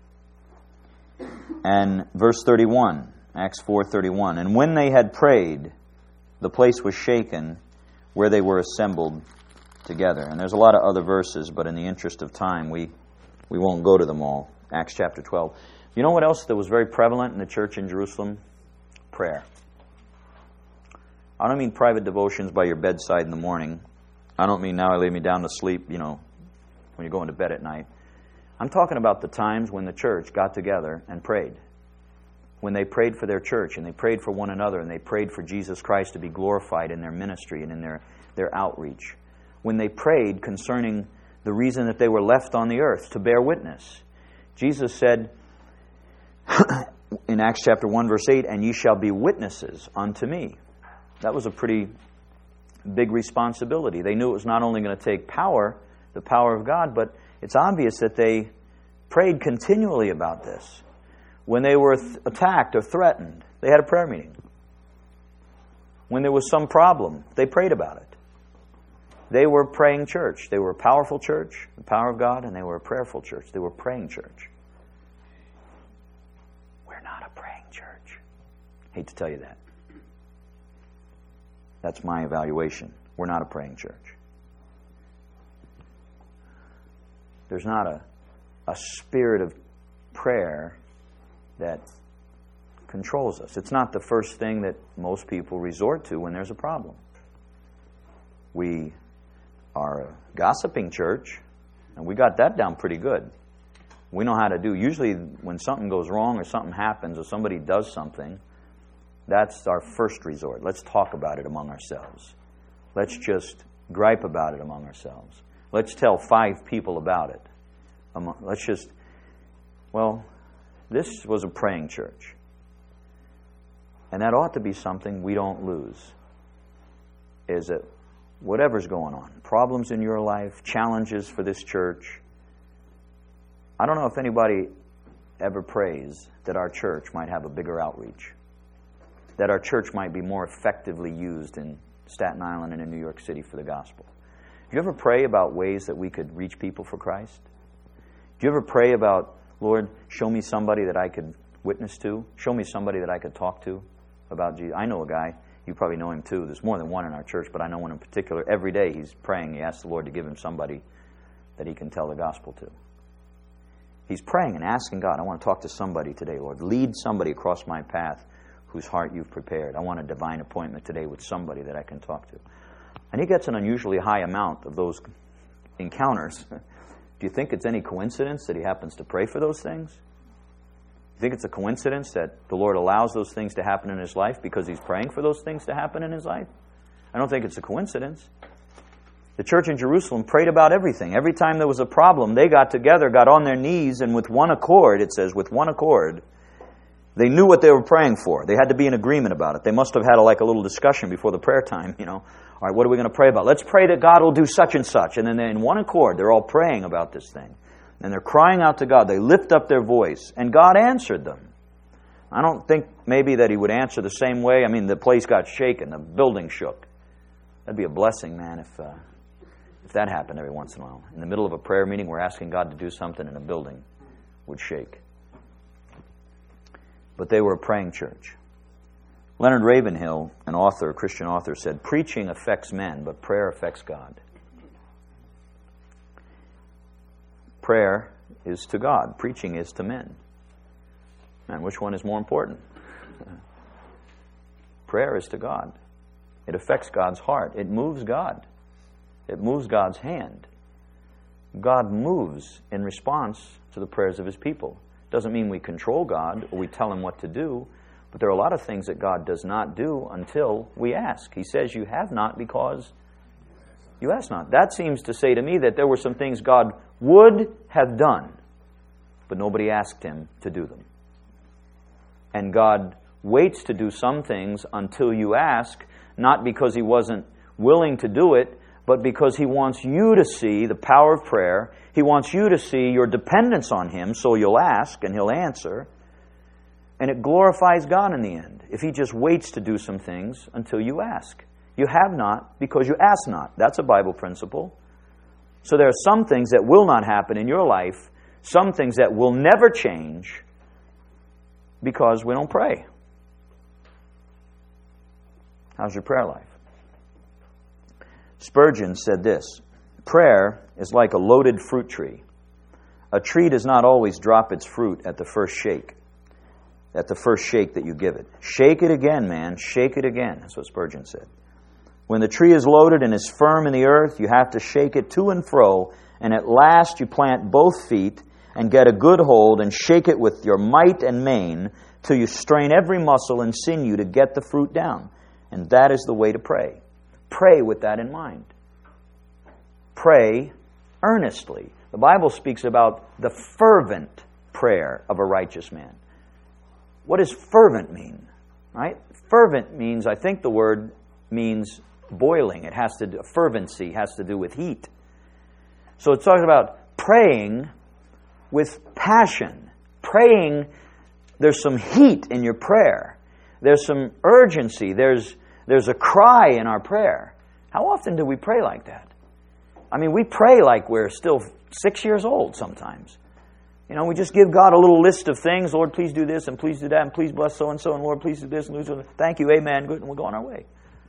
[SPEAKER 1] And verse 31, Acts 4:31. And when they had prayed, the place was shaken where they were assembled together. And there's a lot of other verses, but in the interest of time, we won't go to them all. Acts chapter 12. You know what else that was very prevalent in the church in Jerusalem? Prayer. I don't mean private devotions by your bedside in the morning. I don't mean now I lay me down to sleep, when you're going to bed at night. I'm talking about the times when the church got together and prayed. When they prayed for their church and they prayed for one another and they prayed for Jesus Christ to be glorified in their ministry and in their outreach. When they prayed concerning the reason that they were left on the earth, to bear witness. Jesus said in Acts chapter 1 verse 8, and ye shall be witnesses unto me. That was a pretty big responsibility. They knew it was not only going to take power, the power of God, but it's obvious that they prayed continually about this. When they were attacked or threatened, they had a prayer meeting. When there was some problem, they prayed about it. They were a praying church. They were a powerful church, the power of God, and they were a prayerful church. They were a praying church. We're not a praying church. Hate to tell you that. That's my evaluation. We're not a praying church. There's not a spirit of prayer that controls us. It's not the first thing that most people resort to when there's a problem. We are a gossiping church, and we got that down pretty good. We know how to do. Usually when something goes wrong or something happens or somebody does something, that's our first resort. Let's talk about it among ourselves. Let's just gripe about it among ourselves. Let's tell 5 people about it. This was a praying church. And that ought to be something we don't lose. is that whatever's going on, problems in your life, challenges for this church, I don't know if anybody ever prays that our church might have a bigger outreach, that our church might be more effectively used in Staten Island and in New York City for the gospel. Do you ever pray about ways that we could reach people for Christ? Do you ever pray about, Lord, show me somebody that I could witness to? Show me somebody that I could talk to about Jesus? I know a guy, you probably know him too. There's more than one in our church, but I know one in particular. Every day he's praying. He asks the Lord to give him somebody that he can tell the gospel to. He's praying and asking God, I want to talk to somebody today, Lord. Lead somebody across my path whose heart you've prepared. I want a divine appointment today with somebody that I can talk to. And he gets an unusually high amount of those encounters. Do you think it's any coincidence that he happens to pray for those things? You think it's a coincidence that the Lord allows those things to happen in his life because he's praying for those things to happen in his life? I don't think it's a coincidence. The church in Jerusalem prayed about everything. Every time there was a problem, they got together, got on their knees, and with one accord, it says, with one accord, they knew what they were praying for. They had to be in agreement about it. They must have had a little discussion before the prayer time, All right, what are we going to pray about? Let's pray that God will do such and such. And then in one accord, they're all praying about this thing. And they're crying out to God. They lift up their voice. And God answered them. I don't think maybe that he would answer the same way. I mean, the place got shaken. The building shook. That'd be a blessing, man, if that happened every once in a while. In the middle of a prayer meeting, we're asking God to do something and a building would shake. But they were a praying church. Leonard Ravenhill, an author, a Christian author, said, preaching affects men, but prayer affects God. Prayer is to God. Preaching is to men. And which one is more important? Prayer is to God. It affects God's heart. It moves God. It moves God's hand. God moves in response to the prayers of his people. Doesn't mean we control God or we tell him what to do, but there are a lot of things that God does not do until we ask. He says, you have not because you ask not. That seems to say to me that there were some things God would have done, but nobody asked him to do them. And God waits to do some things until you ask, not because he wasn't willing to do it, but because he wants you to see the power of prayer. He wants you to see your dependence on him, so you'll ask and he'll answer. And it glorifies God in the end, if he just waits to do some things until you ask. You have not because you ask not. That's a Bible principle. So there are some things that will not happen in your life, some things that will never change because we don't pray. How's your prayer life? Spurgeon said this, prayer is like a loaded fruit tree. A tree does not always drop its fruit at the first shake. At the first shake that you give it. Shake it again, man. Shake it again. That's what Spurgeon said. When the tree is loaded and is firm in the earth, you have to shake it to and fro, and at last you plant both feet and get a good hold and shake it with your might and main till you strain every muscle and sinew to get the fruit down. And that is the way to pray. Pray with that in mind. Pray earnestly. The Bible speaks about the fervent prayer of a righteous man. What does fervent mean? Right? Fervent means, I think the word means boiling. It has to do, fervency has to do with heat. So it's talking about praying with passion. Praying, there's some heat in your prayer. There's some urgency. There's a cry in our prayer. How often do we pray like that? I mean, we pray like we're still 6 years old sometimes. We just give God a little list of things. Lord, please do this, and please do that, and please bless so-and-so, and Lord, please do this, and thank you, amen, good, and we're going our way.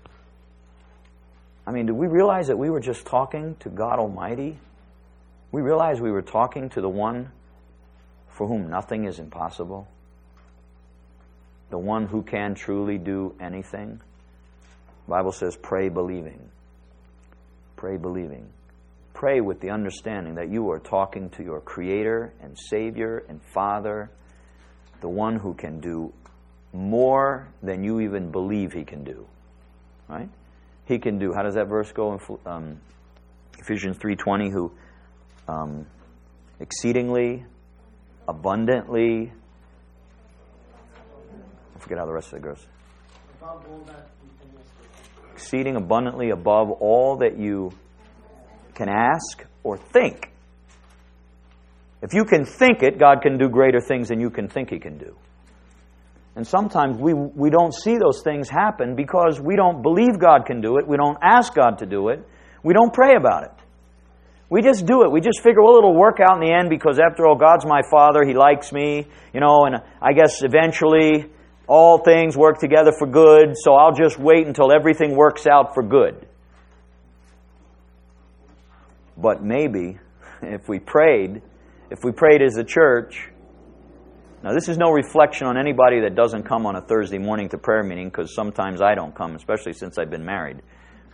[SPEAKER 1] I mean, do we realize that we were just talking to God Almighty? We realize we were talking to the one for whom nothing is impossible? The one who can truly do anything? The Bible says, pray believing. Pray believing. Pray with the understanding that you are talking to your Creator and Savior and Father, the one who can do more than you even believe He can do. Right? He can do, how does that verse go in Ephesians 3:20, who exceedingly, abundantly, I forget how the rest of it goes.
[SPEAKER 2] above all that we can ask or think.
[SPEAKER 1] Exceeding abundantly above all that you can ask or think. If you can think it, God can do greater things than you can think He can do. And sometimes we don't see those things happen because we don't believe God can do it. We don't ask God to do it. We don't pray about it. We just do it. We just figure, well, it'll work out in the end because after all, God's my Father. He likes me, and I guess eventually all things work together for good, so I'll just wait until everything works out for good. But maybe if we prayed as a church. Now, this is no reflection on anybody that doesn't come on a Thursday morning to prayer meeting, because sometimes I don't come, especially since I've been married.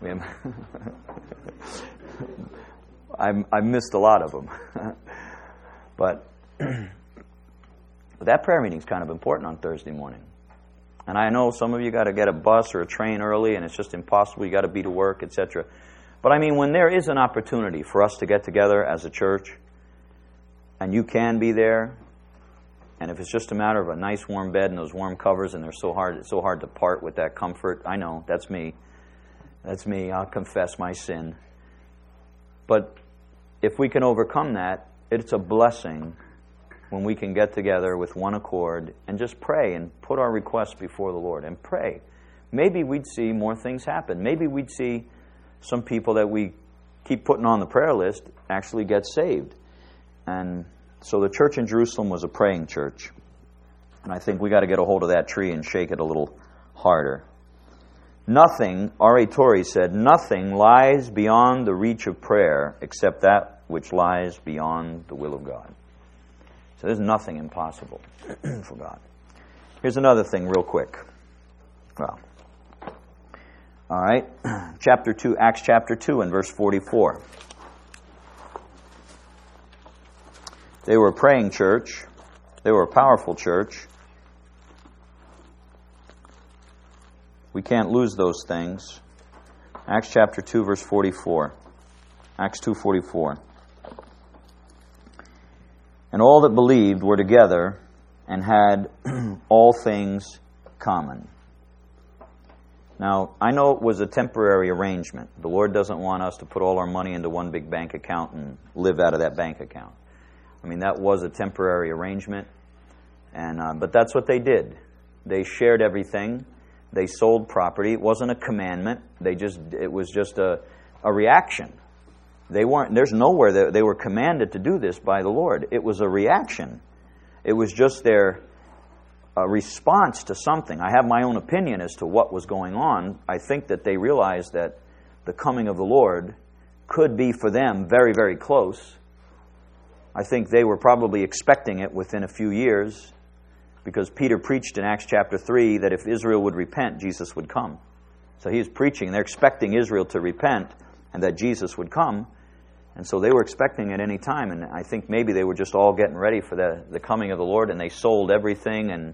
[SPEAKER 1] I've missed a lot of them. But that prayer meeting is kind of important on Thursday morning. And I know some of you got to get a bus or a train early, and it's just impossible. You got to be to work, etc. But I mean, when there is an opportunity for us to get together as a church, and you can be there, and if it's just a matter of a nice warm bed and those warm covers, and it's so hard to part with that comfort. I know, that's me. That's me. I'll confess my sin. But if we can overcome that, it's a blessing when we can get together with one accord and just pray and put our requests before the Lord and pray. Maybe we'd see more things happen. Maybe we'd see some people that we keep putting on the prayer list actually get saved. And so the church in Jerusalem was a praying church. And I think we got to get a hold of that tree and shake it a little harder. Nothing, R.A. Torrey said, nothing lies beyond the reach of prayer except that which lies beyond the will of God. So there's nothing impossible for God. Here's another thing real quick. Well, all right. Chapter 2, Acts chapter 2 and verse 44. They were a praying church. They were a powerful church. We can't lose those things. Acts chapter 2, verse 44. Acts 2:44. And all that believed were together and had all things common. Now, I know it was a temporary arrangement. The Lord doesn't want us to put all our money into one big bank account and live out of that bank account. I mean, that was a temporary arrangement, but that's what they did. They shared everything. They sold property. It wasn't a commandment. It was just a reaction. There's nowhere that they were commanded to do this by the Lord. It was a reaction. It was just their response to something. I have my own opinion as to what was going on. I think that they realized that the coming of the Lord could be for them very, very close. I think they were probably expecting it within a few years, because Peter preached in Acts chapter 3 that if Israel would repent, Jesus would come. So he was preaching. They're expecting Israel to repent and that Jesus would come. And so they were expecting at any time. And I think maybe they were just all getting ready for the coming of the Lord, and they sold everything.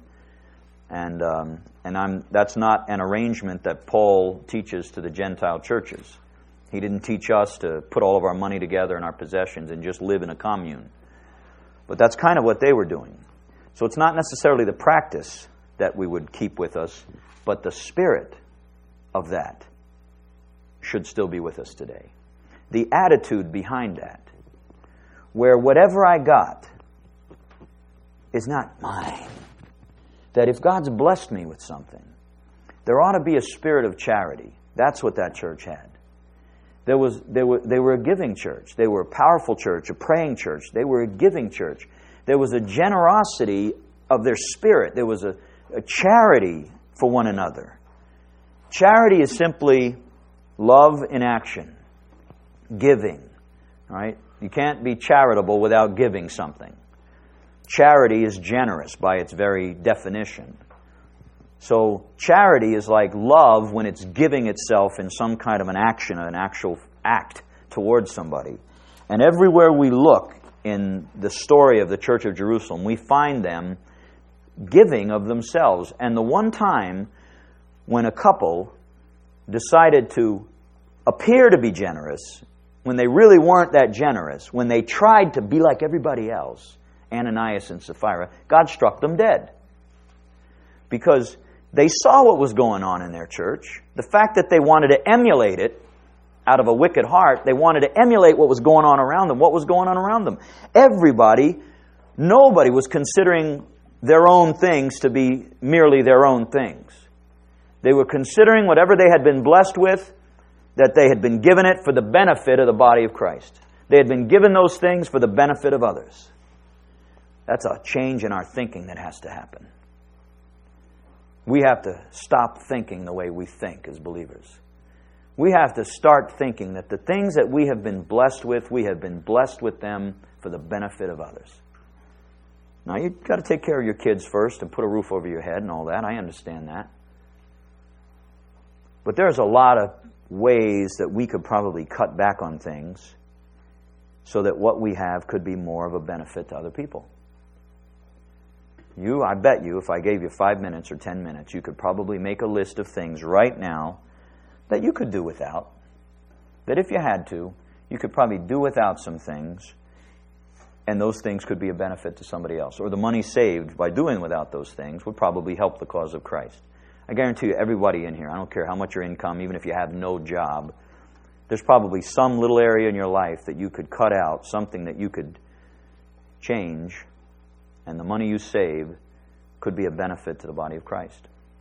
[SPEAKER 1] That's not an arrangement that Paul teaches to the Gentile churches. He didn't teach us to put all of our money together and our possessions and just live in a commune. But that's kind of what they were doing. So it's not necessarily the practice that we would keep with us, but the spirit of that should still be with us today. The attitude behind that, where whatever I got is not mine. That if God's blessed me with something, there ought to be a spirit of charity. That's what that church had. They were a giving church. They were a powerful church, a praying church. They were a giving church. There was a generosity of their spirit. There was a charity for one another. Charity is simply love in action, giving. Right? You can't be charitable without giving something. Charity is generous by its very definition. So charity is like love when it's giving itself in some kind of an action, an actual act towards somebody. And everywhere we look in the story of the Church of Jerusalem, we find them giving of themselves. And the one time when a couple decided to appear to be generous, when they really weren't that generous, when they tried to be like everybody else, Ananias and Sapphira, God struck them dead. Because They saw what was going on in their church. The fact that they wanted to emulate it out of a wicked heart, they wanted to emulate what was going on around them. What was going on around them? Nobody was considering their own things to be merely their own things. They were considering whatever they had been blessed with, that they had been given it for the benefit of the body of Christ. They had been given those things for the benefit of others. That's a change in our thinking that has to happen. We have to stop thinking the way we think as believers. We have to start thinking that the things that we have been blessed with, we have been blessed with them for the benefit of others. Now, you've got to take care of your kids first and put a roof over your head and all that. I understand that. But there's a lot of ways that we could probably cut back on things so that what we have could be more of a benefit to other people. I bet you, if I gave you 5 minutes or 10 minutes, you could probably make a list of things right now that you could do without. That if you had to, you could probably do without some things, and those things could be a benefit to somebody else. Or the money saved by doing without those things would probably help the cause of Christ. I guarantee you, everybody in here, I don't care how much your income, even if you have no job, there's probably some little area in your life that you could cut out, something that you could change, and the money you save could be a benefit to the body of Christ.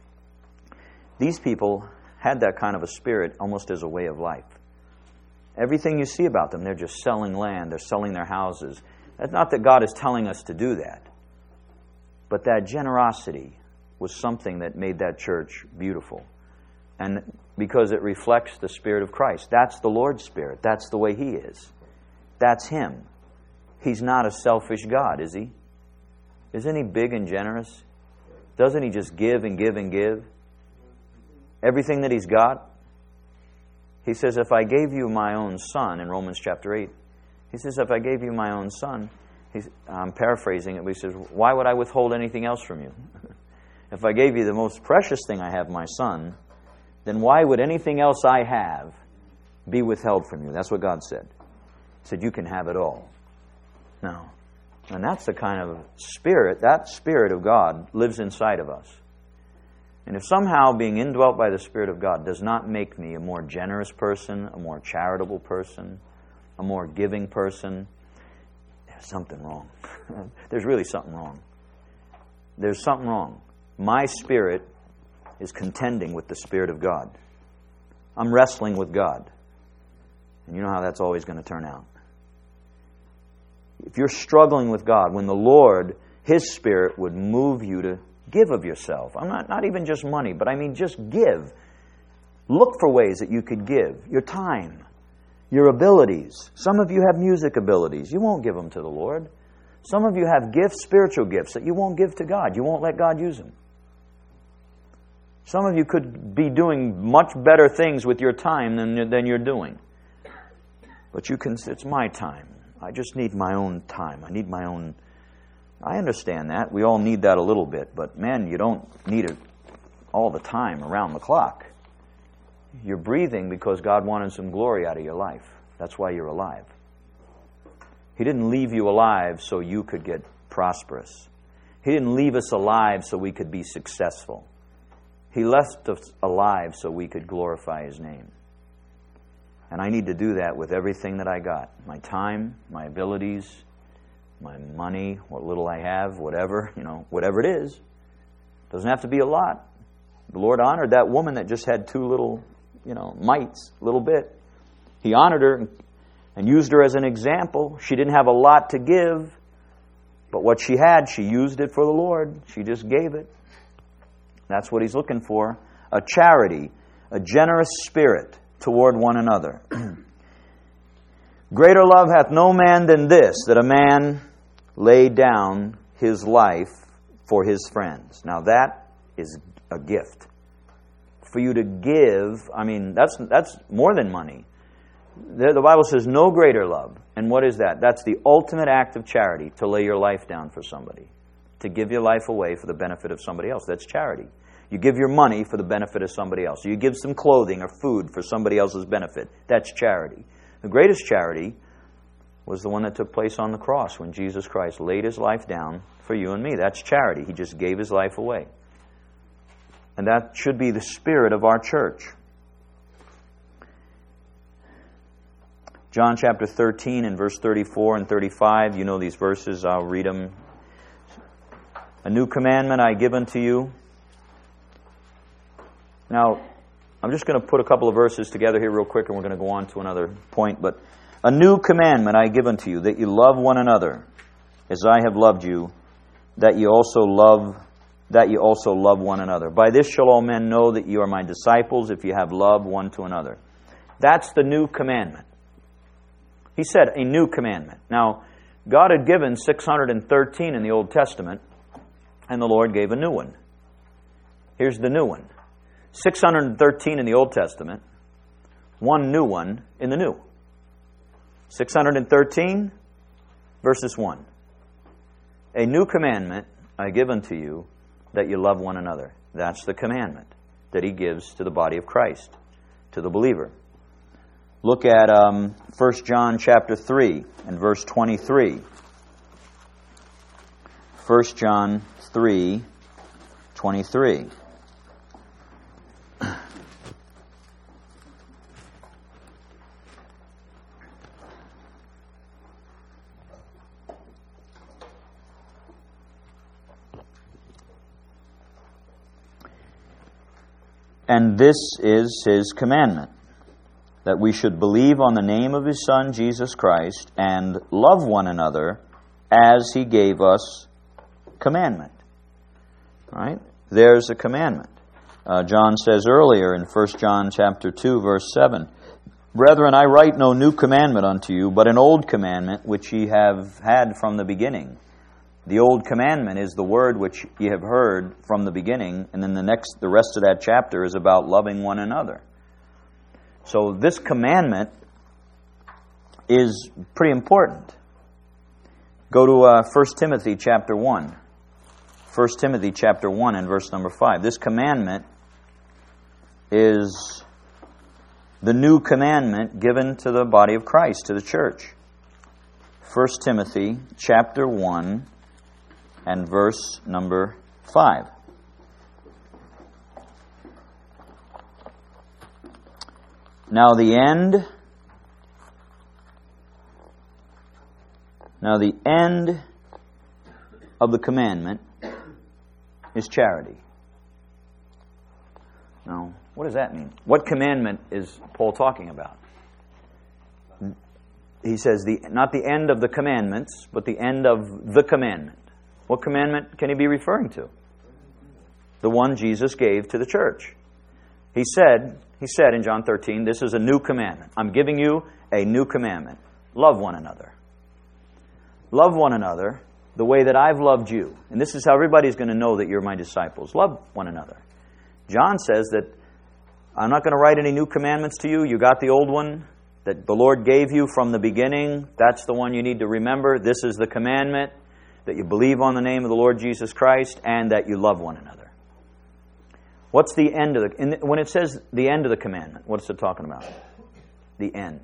[SPEAKER 1] These people had that kind of a spirit almost as a way of life. Everything you see about them, they're just selling land, they're selling their houses. It's not that God is telling us to do that, but that generosity was something that made that church beautiful. And because it reflects the Spirit of Christ. That's the Lord's Spirit. That's the way He is. That's Him. He's not a selfish God, is He? Isn't He big and generous? Doesn't He just give and give and give? Everything that He's got? He says, if I gave you my own son, in Romans chapter 8, He says, if I gave you my own son, I'm paraphrasing it, but He says, why would I withhold anything else from you? If I gave you the most precious thing I have, my son, then why would anything else I have be withheld from you? That's what God said. He said, you can have it all. Now, and that's the kind of spirit, that Spirit of God lives inside of us. And if somehow being indwelt by the Spirit of God does not make me a more generous person, a more charitable person, a more giving person, there's something wrong. There's really something wrong. There's something wrong. My spirit is contending with the Spirit of God. I'm wrestling with God. And you know how that's always going to turn out. If you're struggling with God, when the Lord, His Spirit would move you to give of yourself. I'm not even just money, but I mean just give. Look for ways that you could give. Your time, your abilities. Some of you have music abilities. You won't give them to the Lord. Some of you have gifts, spiritual gifts, that you won't give to God. You won't let God use them. Some of you could be doing much better things with your time than you're doing. But it's my time. I just need my own time. I need my own... I understand that. We all need that a little bit. But man, you don't need it all the time, around the clock. You're breathing because God wanted some glory out of your life. That's why you're alive. He didn't leave you alive so you could get prosperous. He didn't leave us alive so we could be successful. He left us alive so we could glorify His name. And I need to do that with everything that I got. My time, my abilities, my money, what little I have, whatever it is. Doesn't have to be a lot. The Lord honored that woman that just had 2 little, mites, little bit. He honored her and used her as an example. She didn't have a lot to give, but what she had, she used it for the Lord. She just gave it. That's what He's looking for. A charity, a generous spirit toward one another. Greater love hath no man than this, that a man lay down his life for his friends. Now that is a gift. For you to give, that's more than money. The Bible says no greater love. And what is that? That's the ultimate act of charity, to lay your life down for somebody. To give your life away for the benefit of somebody else. That's charity. You give your money for the benefit of somebody else. You give some clothing or food for somebody else's benefit. That's charity. The greatest charity was the one that took place on the cross when Jesus Christ laid His life down for you and me. That's charity. He just gave His life away. And that should be the spirit of our church. John chapter 13 and verse 34 and 35, you know these verses, I'll read them. A new commandment I give unto you. Now, I'm just going to put a couple of verses together here real quick and we're going to go on to another point. But a new commandment I give unto you, that you love one another as I have loved you, that you also love one another. By this shall all men know that you are my disciples, if you have love one to another. That's the new commandment. He said a new commandment. Now, God had given 613 in the Old Testament, and the Lord gave a new one. Here's the new one. 613 in the Old Testament, one new one in the New. 613 verses 1. A new commandment I give unto you, that you love one another. That's the commandment that He gives to the body of Christ, to the believer. Look at 1 John chapter 3 and verse 23. 1 John 3, 23. And this is His commandment, that we should believe on the name of His Son, Jesus Christ, and love one another as He gave us commandment. All right? There's a commandment. John says earlier in 1 John chapter 2, verse 7, Brethren, I write no new commandment unto you, but an old commandment which ye have had from the beginning. The old commandment is the word which ye have heard from the beginning, and then the rest of that chapter is about loving one another. So this commandment is pretty important. Go to 1 Timothy chapter 1. 1 Timothy chapter 1 and verse number 5. This commandment is the new commandment given to the body of Christ, to the church. 1 Timothy chapter 1 and verse number 5. Now the end of the commandment is charity. Now, what does that mean? What commandment is Paul talking about? He says not the end of the commandments, but the end of the commandment. What commandment can he be referring to? The one Jesus gave to the church. He said in John 13, this is a new commandment. I'm giving you a new commandment. Love one another. Love one another the way that I've loved you. And this is how everybody's going to know that you're my disciples. Love one another. John says that I'm not going to write any new commandments to you. You got the old one that the Lord gave you from the beginning. That's the one you need to remember. This is the commandment, that you believe on the name of the Lord Jesus Christ and that you love one another. What's the end of when it says the end of the commandment, what's it talking about? The end.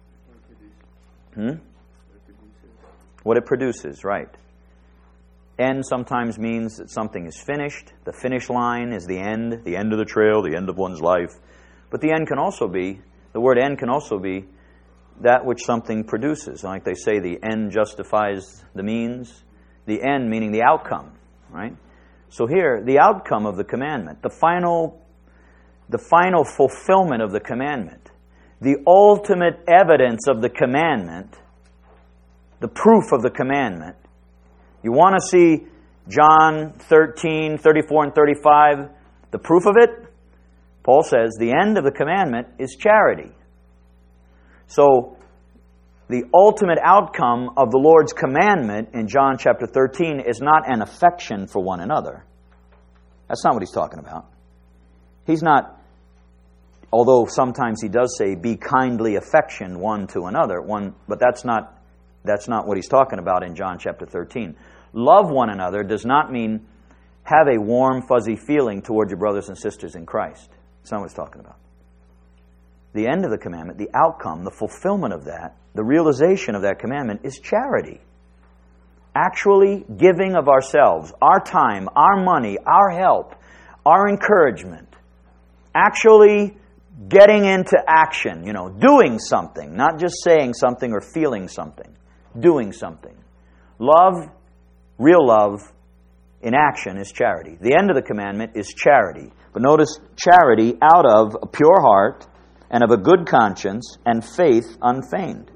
[SPEAKER 1] What it produces, right. End sometimes means that something is finished. The finish line is the end of the trail, the end of one's life. But the word end can also be that which something produces. Like they say, the end justifies the means. The end meaning the outcome, right? So here, the outcome of the commandment, the final fulfillment of the commandment, the ultimate evidence of the commandment, the proof of the commandment. You want to see John 13, 34 and 35, the proof of it? Paul says the end of the commandment is charity. So, the ultimate outcome of the Lord's commandment in John chapter 13 is not an affection for one another. That's not what he's talking about. He's not, although sometimes he does say, be kindly affection one to another, but that's not what he's talking about in John chapter 13. Love one another does not mean have a warm, fuzzy feeling toward your brothers and sisters in Christ. That's not what he's talking about. The end of the commandment, the outcome, the fulfillment of that, the realization of that commandment is charity. Actually giving of ourselves, our time, our money, our help, our encouragement, actually getting into action, doing something, not just saying something or feeling something, doing something. Love, real love, in action is charity. The end of the commandment is charity. But notice, charity out of a pure heart and of a good conscience and faith unfeigned.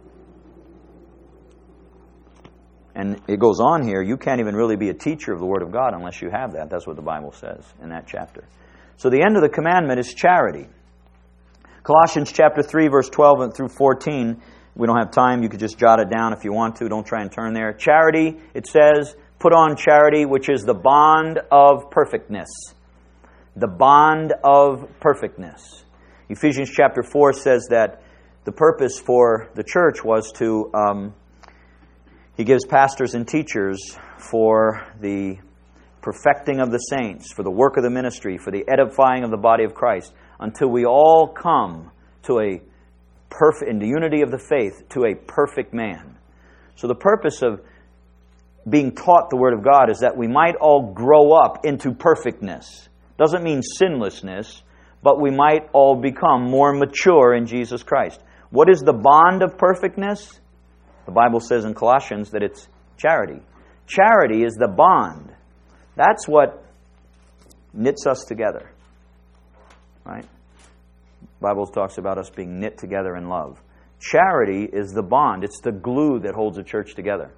[SPEAKER 1] And it goes on here, you can't even really be a teacher of the Word of God unless you have that. That's what the Bible says in that chapter. So the end of the commandment is charity. Colossians chapter 3, verse 12 through 14. We don't have time. You could just jot it down if you want to. Don't try and turn there. Charity, it says, put on charity, which is the bond of perfectness. The bond of perfectness. Ephesians chapter 4 says that the purpose for the church was to... He gives pastors and teachers for the perfecting of the saints, for the work of the ministry, for the edifying of the body of Christ, until we all come to in the unity of the faith, to a perfect man. So the purpose of being taught the Word of God is that we might all grow up into perfectness. Doesn't mean sinlessness, but we might all become more mature in Jesus Christ. What is the bond of perfectness? The Bible says in Colossians that it's charity. Charity is the bond. That's what knits us together. Right? The Bible talks about us being knit together in love. Charity is the bond. It's the glue that holds a church together.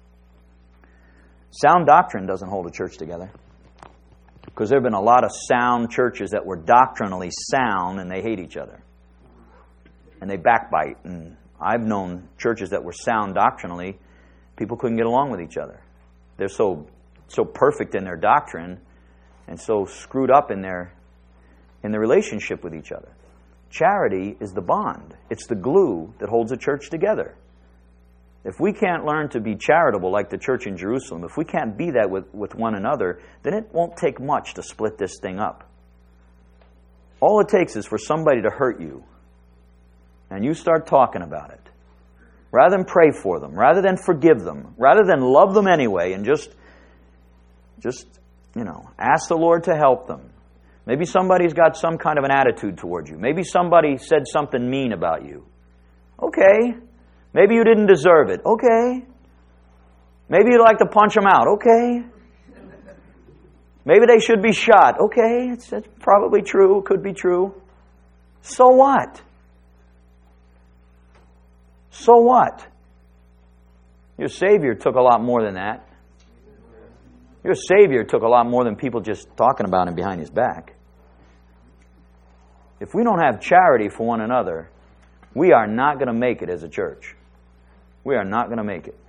[SPEAKER 1] Sound doctrine doesn't hold a church together. Because there have been a lot of sound churches that were doctrinally sound and they hate each other. And they backbite. And I've known churches that were sound doctrinally, people couldn't get along with each other. They're so perfect in their doctrine and so screwed up in their relationship with each other. Charity is the bond. It's the glue that holds a church together. If we can't learn to be charitable like the church in Jerusalem, if we can't be that with one another, then it won't take much to split this thing up. All it takes is for somebody to hurt you, and you start talking about it. Rather than pray for them, rather than forgive them, rather than love them anyway and just ask the Lord to help them. Maybe somebody's got some kind of an attitude toward you. Maybe somebody said something mean about you. Okay. Maybe you didn't deserve it. Okay. Maybe you'd like to punch them out. Okay. Maybe they should be shot. Okay. It's probably true. Could be true. So what? So what? Your Savior took a lot more than that. Your Savior took a lot more than people just talking about Him behind His back. If we don't have charity for one another, we are not going to make it as a church. We are not going to make it.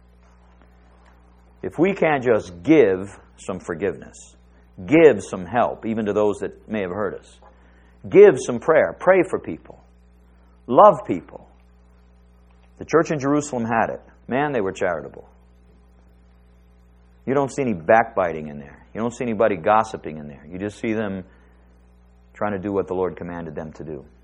[SPEAKER 1] If we can't just give some forgiveness, give some help, even to those that may have hurt us, give some prayer, pray for people, love people. The church in Jerusalem had it. Man, they were charitable. You don't see any backbiting in there. You don't see anybody gossiping in there. You just see them trying to do what the Lord commanded them to do.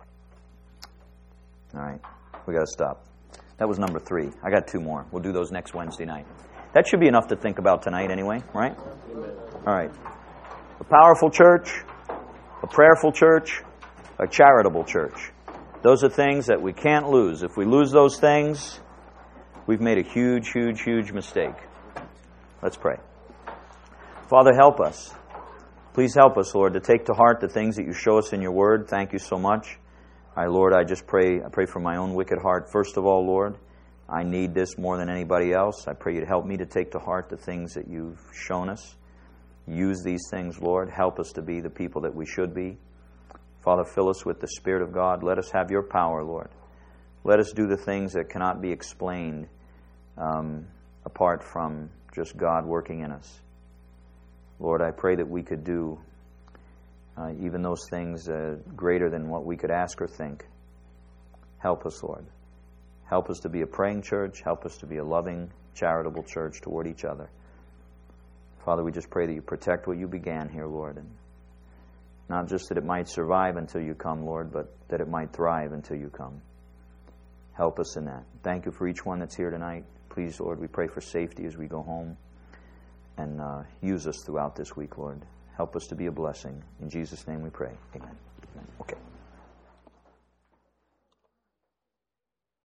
[SPEAKER 1] All right, we got to stop. That was number 3. I got 2 more. We'll do those next Wednesday night. That should be enough to think about tonight anyway, right? All right. A powerful church, a prayerful church, a charitable church. Those are things that we can't lose. If we lose those things, we've made a huge, huge, huge mistake. Let's pray. Father, help us. Please help us, Lord, to take to heart the things that you show us in your word. Thank you so much. Lord, I pray for my own wicked heart. First of all, Lord, I need this more than anybody else. I pray you to help me to take to heart the things that you've shown us. Use these things, Lord. Help us to be the people that we should be. Father, fill us with the Spirit of God. Let us have your power, Lord. Let us do the things that cannot be explained apart from just God working in us. Lord, I pray that we could do even those things greater than what we could ask or think. Help us, Lord. Help us to be a praying church. Help us to be a loving, charitable church toward each other. Father, we just pray that you protect what you began here, Lord, and not just that it might survive until you come, Lord, but that it might thrive until you come. Help us in that. Thank you for each one that's here tonight. Please, Lord, we pray for safety as we go home. And use us throughout this week, Lord. Help us to be a blessing. In Jesus' name we pray. Amen. Amen. Okay.